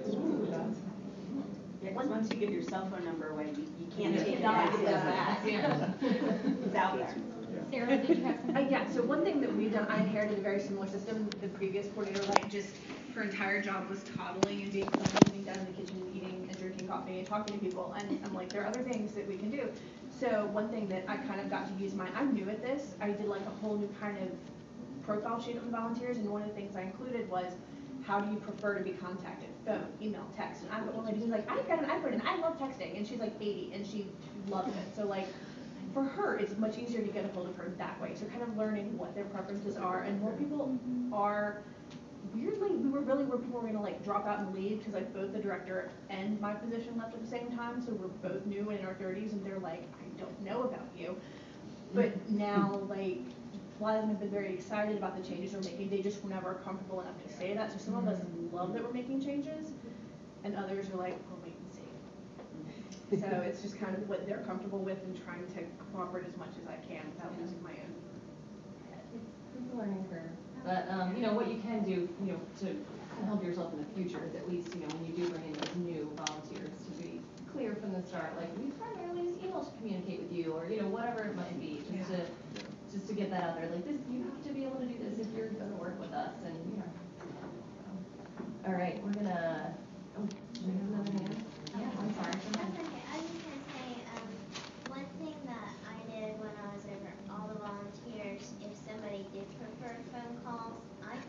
Yeah, because once you give your cell phone number away, you can't take it cannot back. get that back. It's out there. Sarah, did you have something? Yeah, so one thing that we've done, I inherited a very similar system. The previous coordinator, like, just her entire job was toddling and being sitting down in the kitchen, eating and drinking coffee and talking to people. And I'm like, there are other things that we can do. So one thing that I kind of got to use I'm new at this. I did like a whole new kind of profile sheet on the volunteers, and one of the things I included was, how do you prefer to be contacted? Phone, email, text. And I'm one lady who's like, I've got an iPhone and I love texting, and she's like 80 and she loves it. So like, for her, it's much easier to get a hold of her that way. So kind of learning what their preferences are, and more people are, weirdly, were people were gonna like drop out and leave, because like both the director and my position left at the same time, so we're both new and in our 30s, and they're like, I don't know about you. But now, like, a lot of them have been very excited about the changes we're making. They just were never comfortable enough to say that. So some of us love that we're making changes, and others are like, we'll wait and see. So it's just kind of what they're comfortable with, and trying to cooperate as much as I can without losing my own. It's a learning curve. But, you know, what you can do, you know, to help yourself in the future is at least, you know, when you do bring in those new volunteers, to be clear from the start, like, we primarily use emails to communicate with you, or, you know, whatever it might be, just to get that out there. Like, this, you have to be able to do this if you're going to work with us, and, you know. All right, we're going to, do we have another hand? Yeah, I'm sorry. That's okay. I was just going to say, one thing that I did when I was over all the volunteers, if somebody did prefer phone calls, I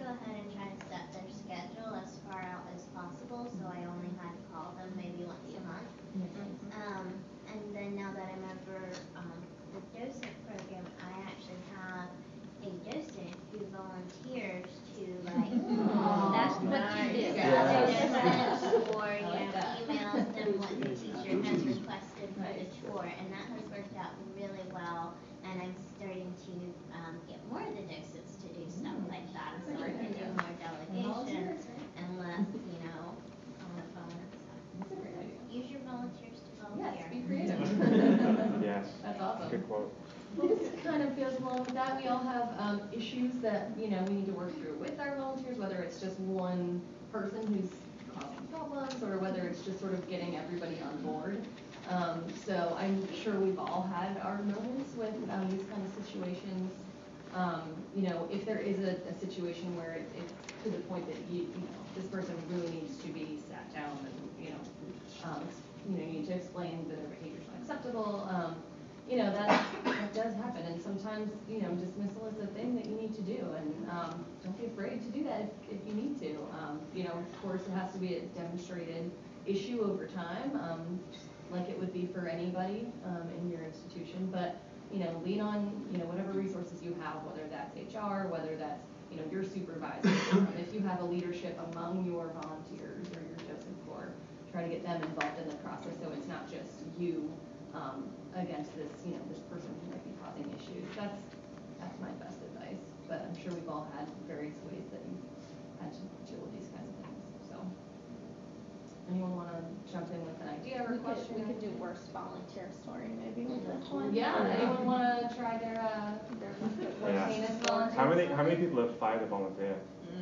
with that, we all have issues that, we need to work through with our volunteers, whether it's just one person who's causing problems, or whether it's just sort of getting everybody on board. So I'm sure we've all had our moments with these kind of situations. If there is a situation where it's to the point that this person really needs to be sat down and, you need to explain that their behavior is unacceptable, that does happen. And sometimes, dismissal is a thing that you need to do, and don't be afraid to do that if you need to. Of course, it has to be a demonstrated issue over time, like it would be for anybody in your institution. But lean on whatever resources you have, whether that's HR, whether that's your supervisor. If you have a leadership among your volunteers or your docent corps, try to get them involved in the process so it's not just you against this this person who might be causing issues. That's my best advice. But I'm sure we've all had various ways that you've had to deal with these kinds of things. So, anyone want to jump in with an idea or a question? We could do worst volunteer story maybe with this one. Yeah. Anyone want to try their worst heinous volunteer? How many people have fired a volunteer?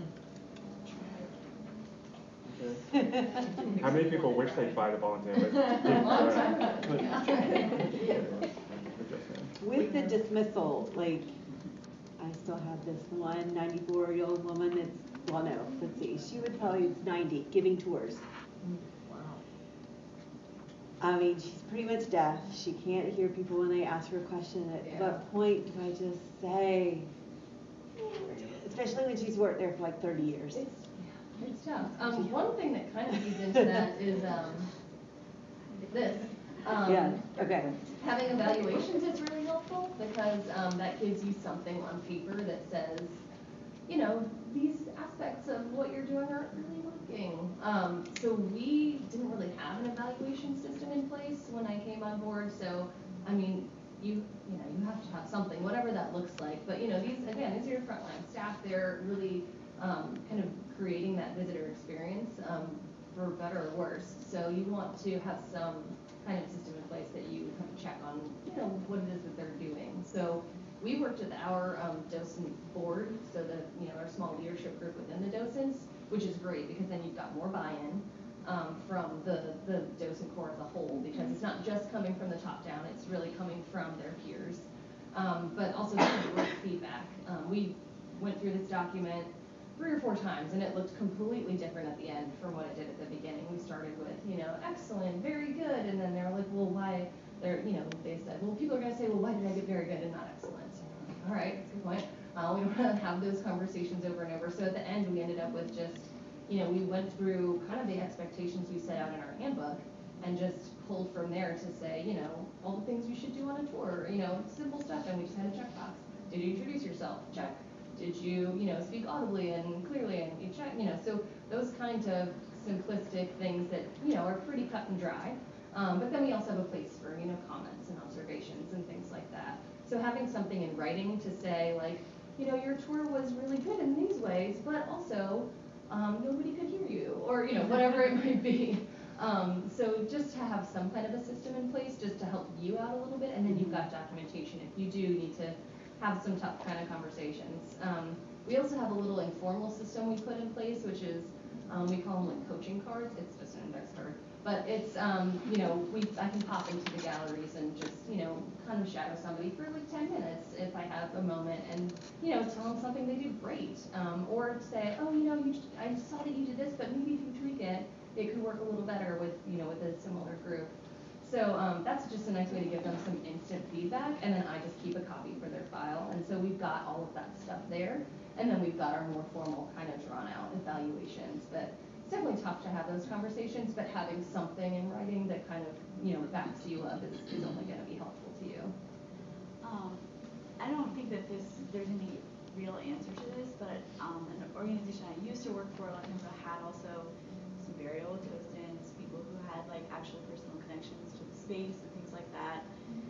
How many people wish they'd fired a volunteer? With the dismissal, like, I still have this one 94-year-old woman she would probably, it's 90, giving tours. Wow. I mean, she's pretty much deaf. She can't hear people when they ask her a question. At what point do I just say, especially when she's worked there for like 30 years? It's tough. One thing that kind of feeds into that is this. Having evaluations is really helpful because that gives you something on paper that says, these aspects of what you're doing aren't really working. So we didn't really have an evaluation system in place when I came on board. So, I mean, you have to have something, whatever that looks like. But these are your frontline staff. They're really kind of creating that visitor experience for better or worse. So you want to have some kind of system in place that you kind of check on, what it is that they're doing. So we worked with our docent board, so that our small leadership group within the docents, which is great because then you've got more buy-in from the docent corps as a whole, because it's not just coming from the top down, it's really coming from their peers. But also direct feedback. We went through this document 3 or 4 times, and it looked completely different at the end from what it did at the beginning. We started with, excellent, very good, and then they were like, well, why? They said, well, people are going to say, well, why did I get very good and not excellent? All right, that's a good point. We don't want to have those conversations over and over. So at the end, we ended up with just, we went through kind of the expectations we set out in our handbook and just pulled from there to say, all the things you should do on a tour, simple stuff, and we just had a checkbox. Did you introduce yourself? Check. Did you, speak audibly and clearly, and you check, so those kinds of simplistic things that, are pretty cut and dry. But then we also have a place for, comments and observations and things like that. So having something in writing to say, like, your tour was really good in these ways, but also nobody could hear you, or, whatever it might be. So just to have some kind of a system in place just to help you out a little bit, and then you've got documentation if you do need to have some tough kind of conversations. We also have a little informal system we put in place, which is, we call them like coaching cards. It's just an index card. But it's, I can pop into the galleries and just, kind of shadow somebody for like 10 minutes if I have a moment and, tell them something they did great. Or say, oh, I saw that you did this, but maybe if you tweak it, it could work a little better with, with a similar group. So that's just a nice way to give them some instant feedback, and then I just keep a copy for their file. And so we've got all of that stuff there, and then we've got our more formal kind of drawn out evaluations. But it's definitely tough to have those conversations, but having something in writing that kind of, backs you up is only going to be helpful to you. I don't think that there's any real answer to this, but an organization I used to work for a long time ago had also some very old docents, people who had like actual personal connections to the space and things like that.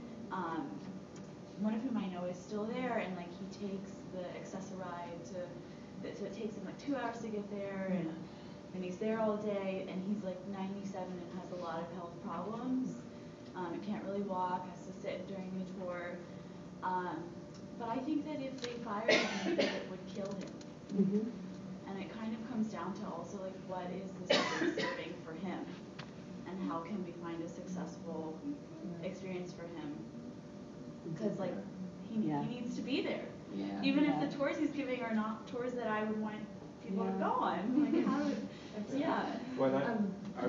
One of whom I know is still there, and like he takes the Access-a-Ride so it takes him like 2 hours to get there, and he's there all day, and he's like 97 and has a lot of health problems. Can't really walk, has to sit during the tour. But I think that if they fired him, that it would kill him. And it kind of comes down to also like what is this place serving for him, and how can we find a successful experience for him? Because like he needs to be there. Even if the tours he's giving are not tours that I would want people to go on. Like how would, Well,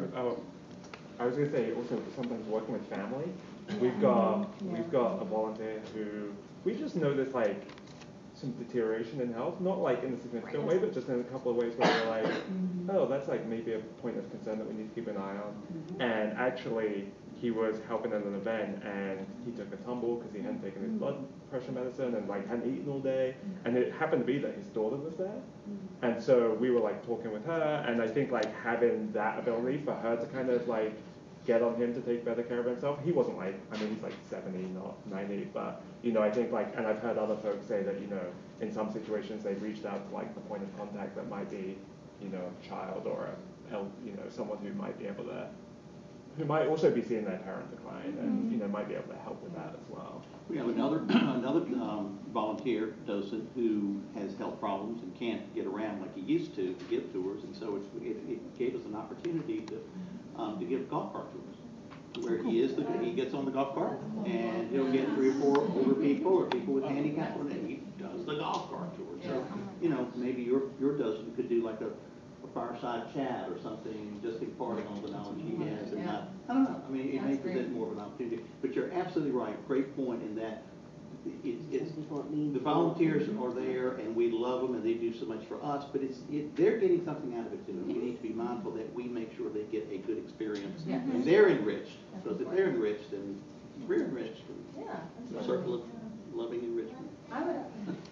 I was gonna say also sometimes working with family, we've got a volunteer who we just noticed like some deterioration in health, not like in a significant way, but just in a couple of ways where we're like, oh, that's like maybe a point of concern that we need to keep an eye on. And actually, he was helping at an event, and he took a tumble because he hadn't taken his blood pressure medicine and like hadn't eaten all day. And it happened to be that his daughter was there, and so we were like talking with her, and I think like having that ability for her to kind of like get on him to take better care of himself. He wasn't like, I mean, he's like 70, not 90, but, you know, I think like, and I've heard other folks say that, you know, in some situations they've reached out to like the point of contact that might be, you know, a child or someone who might be able to, who might also be seeing their parent decline and, you know, might be able to help with that as well. We have another volunteer docent who has health problems and can't get around like he used to give tours, and so it gave us an opportunity to give golf cart tours, where he gets on the golf cart and he'll get 3 or 4 older people or people with handicap, and he does the golf cart tour. So, you know, maybe your docent could do like a fireside chat or something, just imparting all the knowledge he has, and not, I don't know, I mean, it may present more of an opportunity. But you're absolutely right, great point in that the volunteers are there and we love them and they do so much for us, but they're getting something out of it too, and we need to be mindful that we make sure they get a good experience and they're enriched, because if they're enriched, then we're enriched. A circle of loving enrichment. One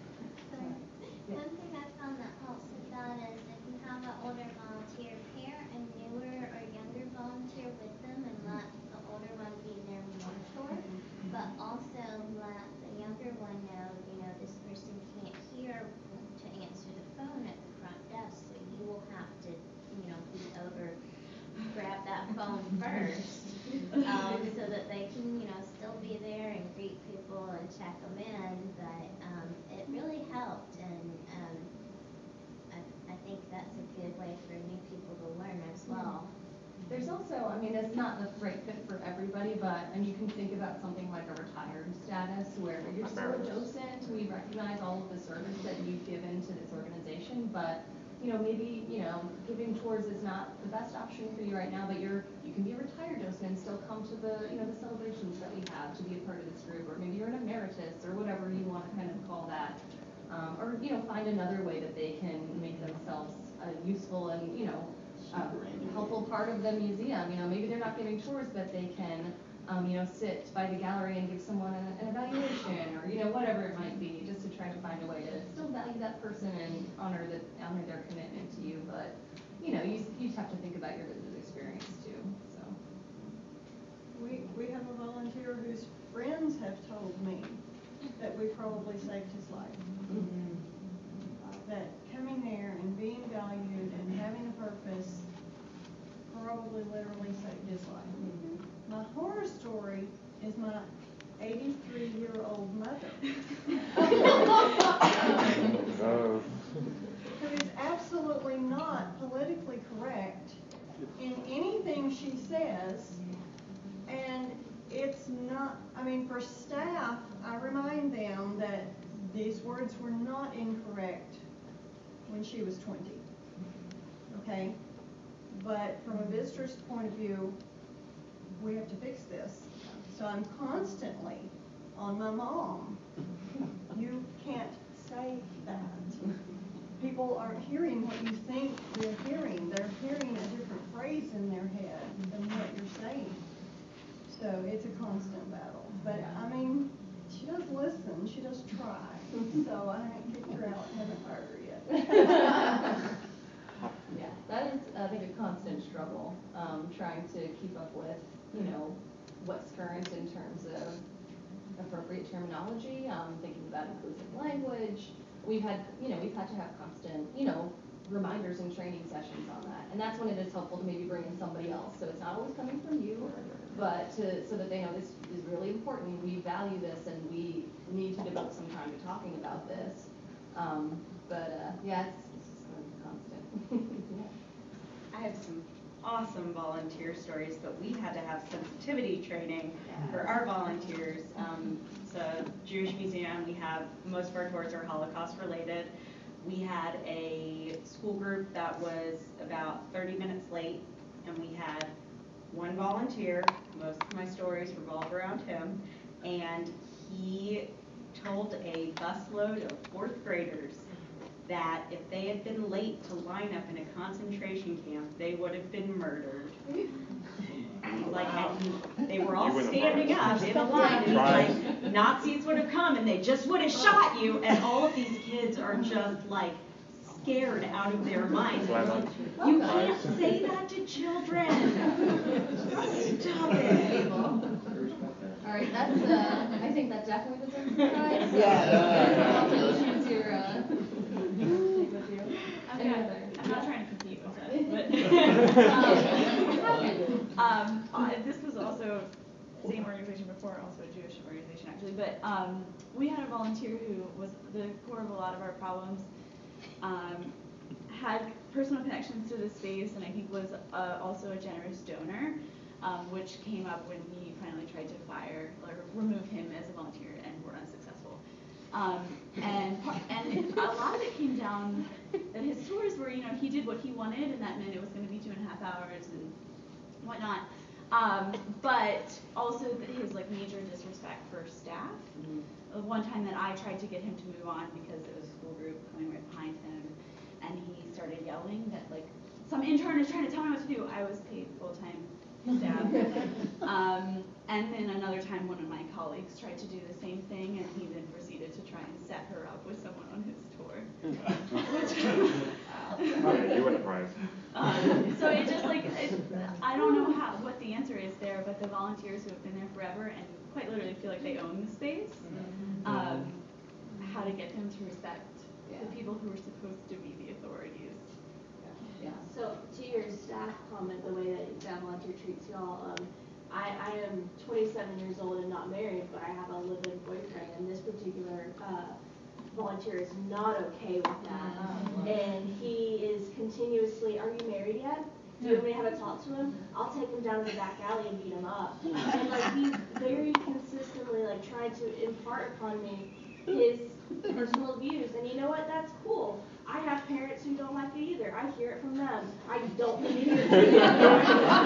thing I found that helps with that is if you have an older volunteer, pair a newer or younger volunteer with them and let the older one be their mentor, but also let the younger one know, you know, this person can't hear to answer the phone at the front desk, so you will have to, you know, be over, grab that phone first, so that they can, you know, still be there and greet people and check them in, but it really helped, and I think that's a good way for new people to learn as well. There's also, I mean, it's not the right fit for everybody, but, and you can think about something like a retired status where you're still a docent, we recognize all of the service that you've given to this organization, but, you know, maybe, you know, giving tours is not the best option for you right now, but you can be a retired docent and still come to the, you know, the celebrations that we have to be a part of this group, or maybe you're an emeritus, or whatever you want to kind of call that. Or, you know, find another way that they can make themselves useful and, you know, helpful part of the museum. You know, maybe they're not giving tours, but they can, you know, sit by the gallery and give someone an evaluation, or, you know, whatever it might be, just to try to find a way to still value that person and honor their commitment to you. But, you know, you just have to think about your visitor experience too. So we have a volunteer whose friends have told me that we probably saved his life. That coming there and being valued and having a purpose probably literally saved his life. My horror story is my 83-year-old mother. Who is absolutely not politically correct in anything she says, and it's not, I mean, for staff, I remind them that these words were not incorrect when she was 20, okay? But from a visitor's point of view, we have to fix this. So I'm constantly on my mom. You can't say that. People aren't hearing what you think they're hearing. They're hearing a different phrase in their head than what you're saying. So it's a constant battle. But I mean, she does listen, she does try. So I haven't kicked her out, haven't fired her yet. yeah, that is, I think, a constant struggle, trying to keep up with, you know, what's current in terms of appropriate terminology, thinking about inclusive language. We've had to have constant, you know, reminders and training sessions on that. And that's when it is helpful to maybe bring in somebody else. So it's not always coming from you, but so that they know this is really important, we value this, and we need to devote some time to talking about this. Yeah, it's just going to be constant. I have some awesome volunteer stories, but we had to have sensitivity training for our volunteers. So Jewish Museum, we have, most of our tours are Holocaust related. We had a school group that was about 30 minutes late, and we had one volunteer. Most of my stories revolve around him, and he told a busload of 4th graders that if they had been late to line up in a concentration camp, they would have been murdered. Like, and they were all standing up in a line, and he's like, Nazis would have come and they just would have shot you, and all of these kids are just like scared out of their minds. Like, you can't say that to children. Stop it. All right, that's, I think that definitely deserves a prize. Yeah. Congratulations, your, stick with you. I'm not trying to compete with that, but this was also the same organization before, also a Jewish organization actually, but we had a volunteer who was the core of a lot of our problems, had personal connections to the space, and I think was also a generous donor, which came up when we finally tried to fire or remove him as a volunteer and were unsuccessful. And a lot of it came down that his tours were, he did what he wanted, and that meant it was going to be 2.5 hours and whatnot. But also his like major disrespect for staff. One time that I tried to get him to move on because there was a school group coming right behind him, and he started yelling that like some intern is trying to tell me what to do. I was paid full-time staff. And then another time, one of my colleagues tried to do the same thing, and he then proceeded to try and set her up with someone on his tour. You win a prize. So it just like, I don't know what the answer is there, but the volunteers who have been there forever and quite literally feel like they own the space, how to get them to respect the people who are supposed to be the authorities. Yeah. So to your staff comment, the way that Exam Volunteer treats y'all, I am 27 years old and not married, but I have a live-in boyfriend, and this particular volunteer is not okay with that. And he is continuously, are you married yet? Do you want me to have a talk to him? I'll take him down to the back alley and beat him up. And like he's very consistently like trying to impart upon me his personal views. And you know what? That's cool. I have parents who don't like it either. I hear it from them. I don't need to hear it from them.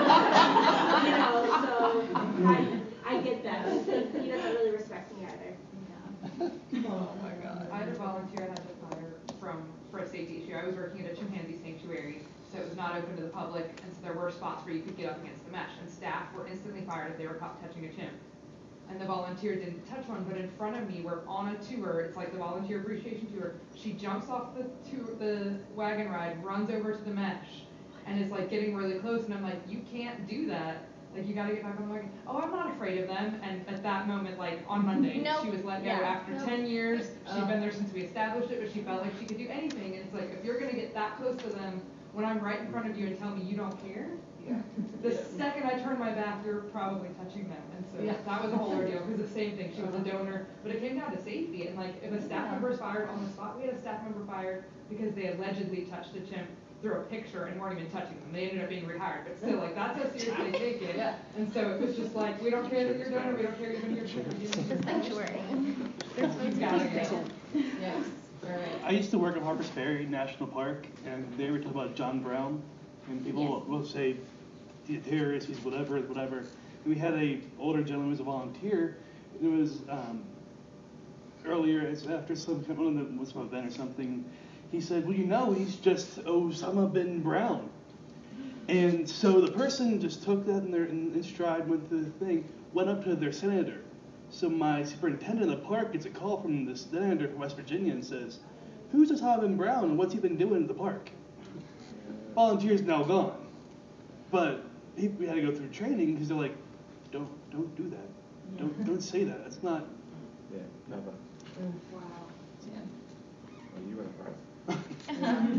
So I get that. He doesn't really respect me either. Oh my God. I had a volunteer I had to fire for a safety issue. I was working at a chimpanzee sanctuary, so it was not open to the public, and so there were spots where you could get up against the mesh, and staff were instantly fired if they were caught touching a chimp. And the volunteer didn't touch one, but in front of me, we're on a tour, it's like the volunteer appreciation tour, she jumps off the wagon ride, runs over to the mesh, and is like getting really close, and I'm like, you can't do that. Like, you gotta get back on the wagon. Oh, I'm not afraid of them. And at that moment, like, on Monday, she was let go after 10 years. She'd been there since we established it, but she felt like she could do anything. And it's like, if you're gonna get that close to them when I'm right in front of you and tell me you don't care, the second I turn my back, you're probably touching them. And so that was a whole ordeal, because the same thing, she was a donor, but it came down to safety. And like, if a staff member is fired on the spot, we had a staff member fired because they allegedly touched a chimp through a picture and weren't even touching them. They ended up being rehired, but still, like, that's how seriously they take it. And so it was just like, we don't care that you're a donor, we don't care even if you're a Sanctuary. You've gotta go. Yes. I used to work at Harper's Ferry National Park, and they were talking about John Brown, and people will say, he's a terrorist, he's whatever. And we had a older gentleman who was a volunteer, and it was earlier, after some event or something, he said, well, he's just Osama bin Brown. And so the person just took that in stride, went to the thing, went up to their senator. So my superintendent of the park gets a call from the senator from West Virginia and says, who's Osama bin Brown and what's he been doing in the park? Volunteer's now gone. But we had to go through training because they're like, don't do that. Don't say that. That's not. Yeah, never. Wow. Well, you were a prize. That's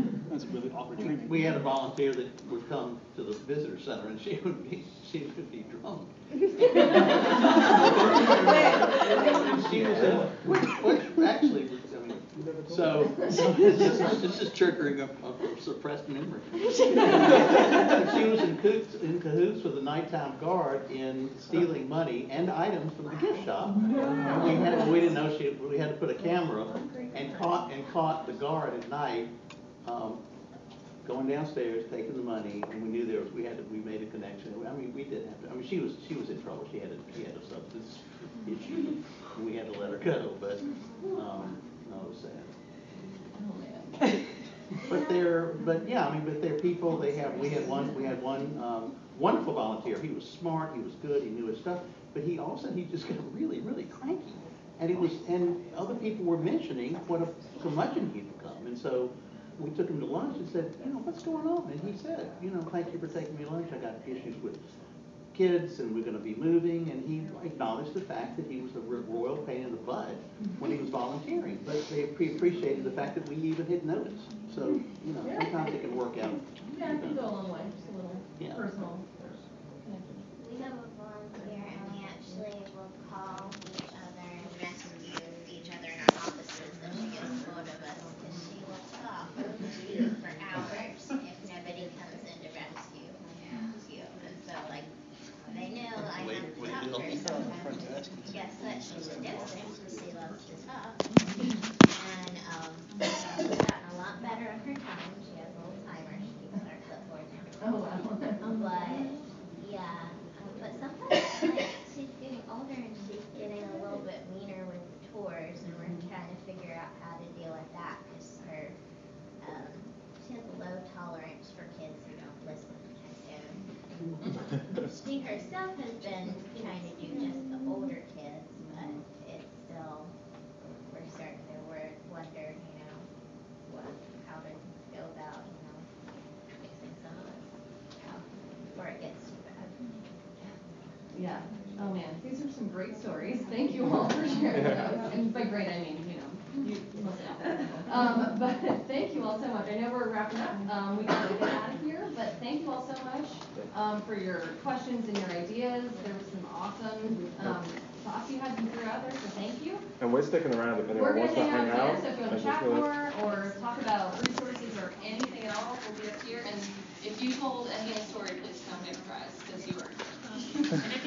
really awkward training. We had a volunteer that would come to the visitor center and she would be drunk. She was which actually was, I mean, so this is triggering a suppressed memory. She was in cahoots with the nighttime guard in stealing money and items from the gift shop. We didn't know we had to put a camera and caught the guard at night going downstairs, taking the money, and we knew we made a connection. I mean, we did have to. I mean, she was in trouble. She had a substance issue, and we had to let her go. But no, it was sad. But they're people. We had one wonderful volunteer. He was smart. He was good. He knew his stuff. But he just got really, really cranky. And other people were mentioning what a curmudgeon he'd become. And so we took him to lunch and said, what's going on? And he said, thank you for taking me to lunch. I got issues with kids and we're going to be moving. And he acknowledged the fact that he was a royal pain in the butt when he was volunteering. But they appreciated the fact that we even had noticed. So, sometimes it can work out. Yeah, it can go a long way, just a little personal connection. We have a volunteer and we actually will call each other and message each other in our offices so she gets hold of us because she will talk for hours if nobody comes in to rescue you. And so they know I have to talk to her sometimes. Guess what? She's different because she loves to talk. And she's gotten a lot better at her time. She has a little timer. She keeps our clipboard now. Oh, wow. But, yeah. But sometimes, she's getting older and she's getting a little bit meaner with the tours, and we're trying to figure out how to deal with that, because she has a low tolerance for kids who don't listen. And she herself has been trying to do just the older kids, but it's still, we're starting to wonder, how to go about, fixing some of this before it gets too bad. Yeah. Oh man, these are some great stories. Thank you all for sharing those. And by great, I mean, you must have. But thank you all so much. I know we're wrapping up. We got to get out of here, but thank you all so much for your questions and your ideas. There was some awesome thoughts you had some threw out there, so thank you. And we're sticking around if anyone wants to hang out. Here, so if you want to chat more or talk about resources or anything at all, we'll be up here. And if you told any story, please don't get surprised, because you were.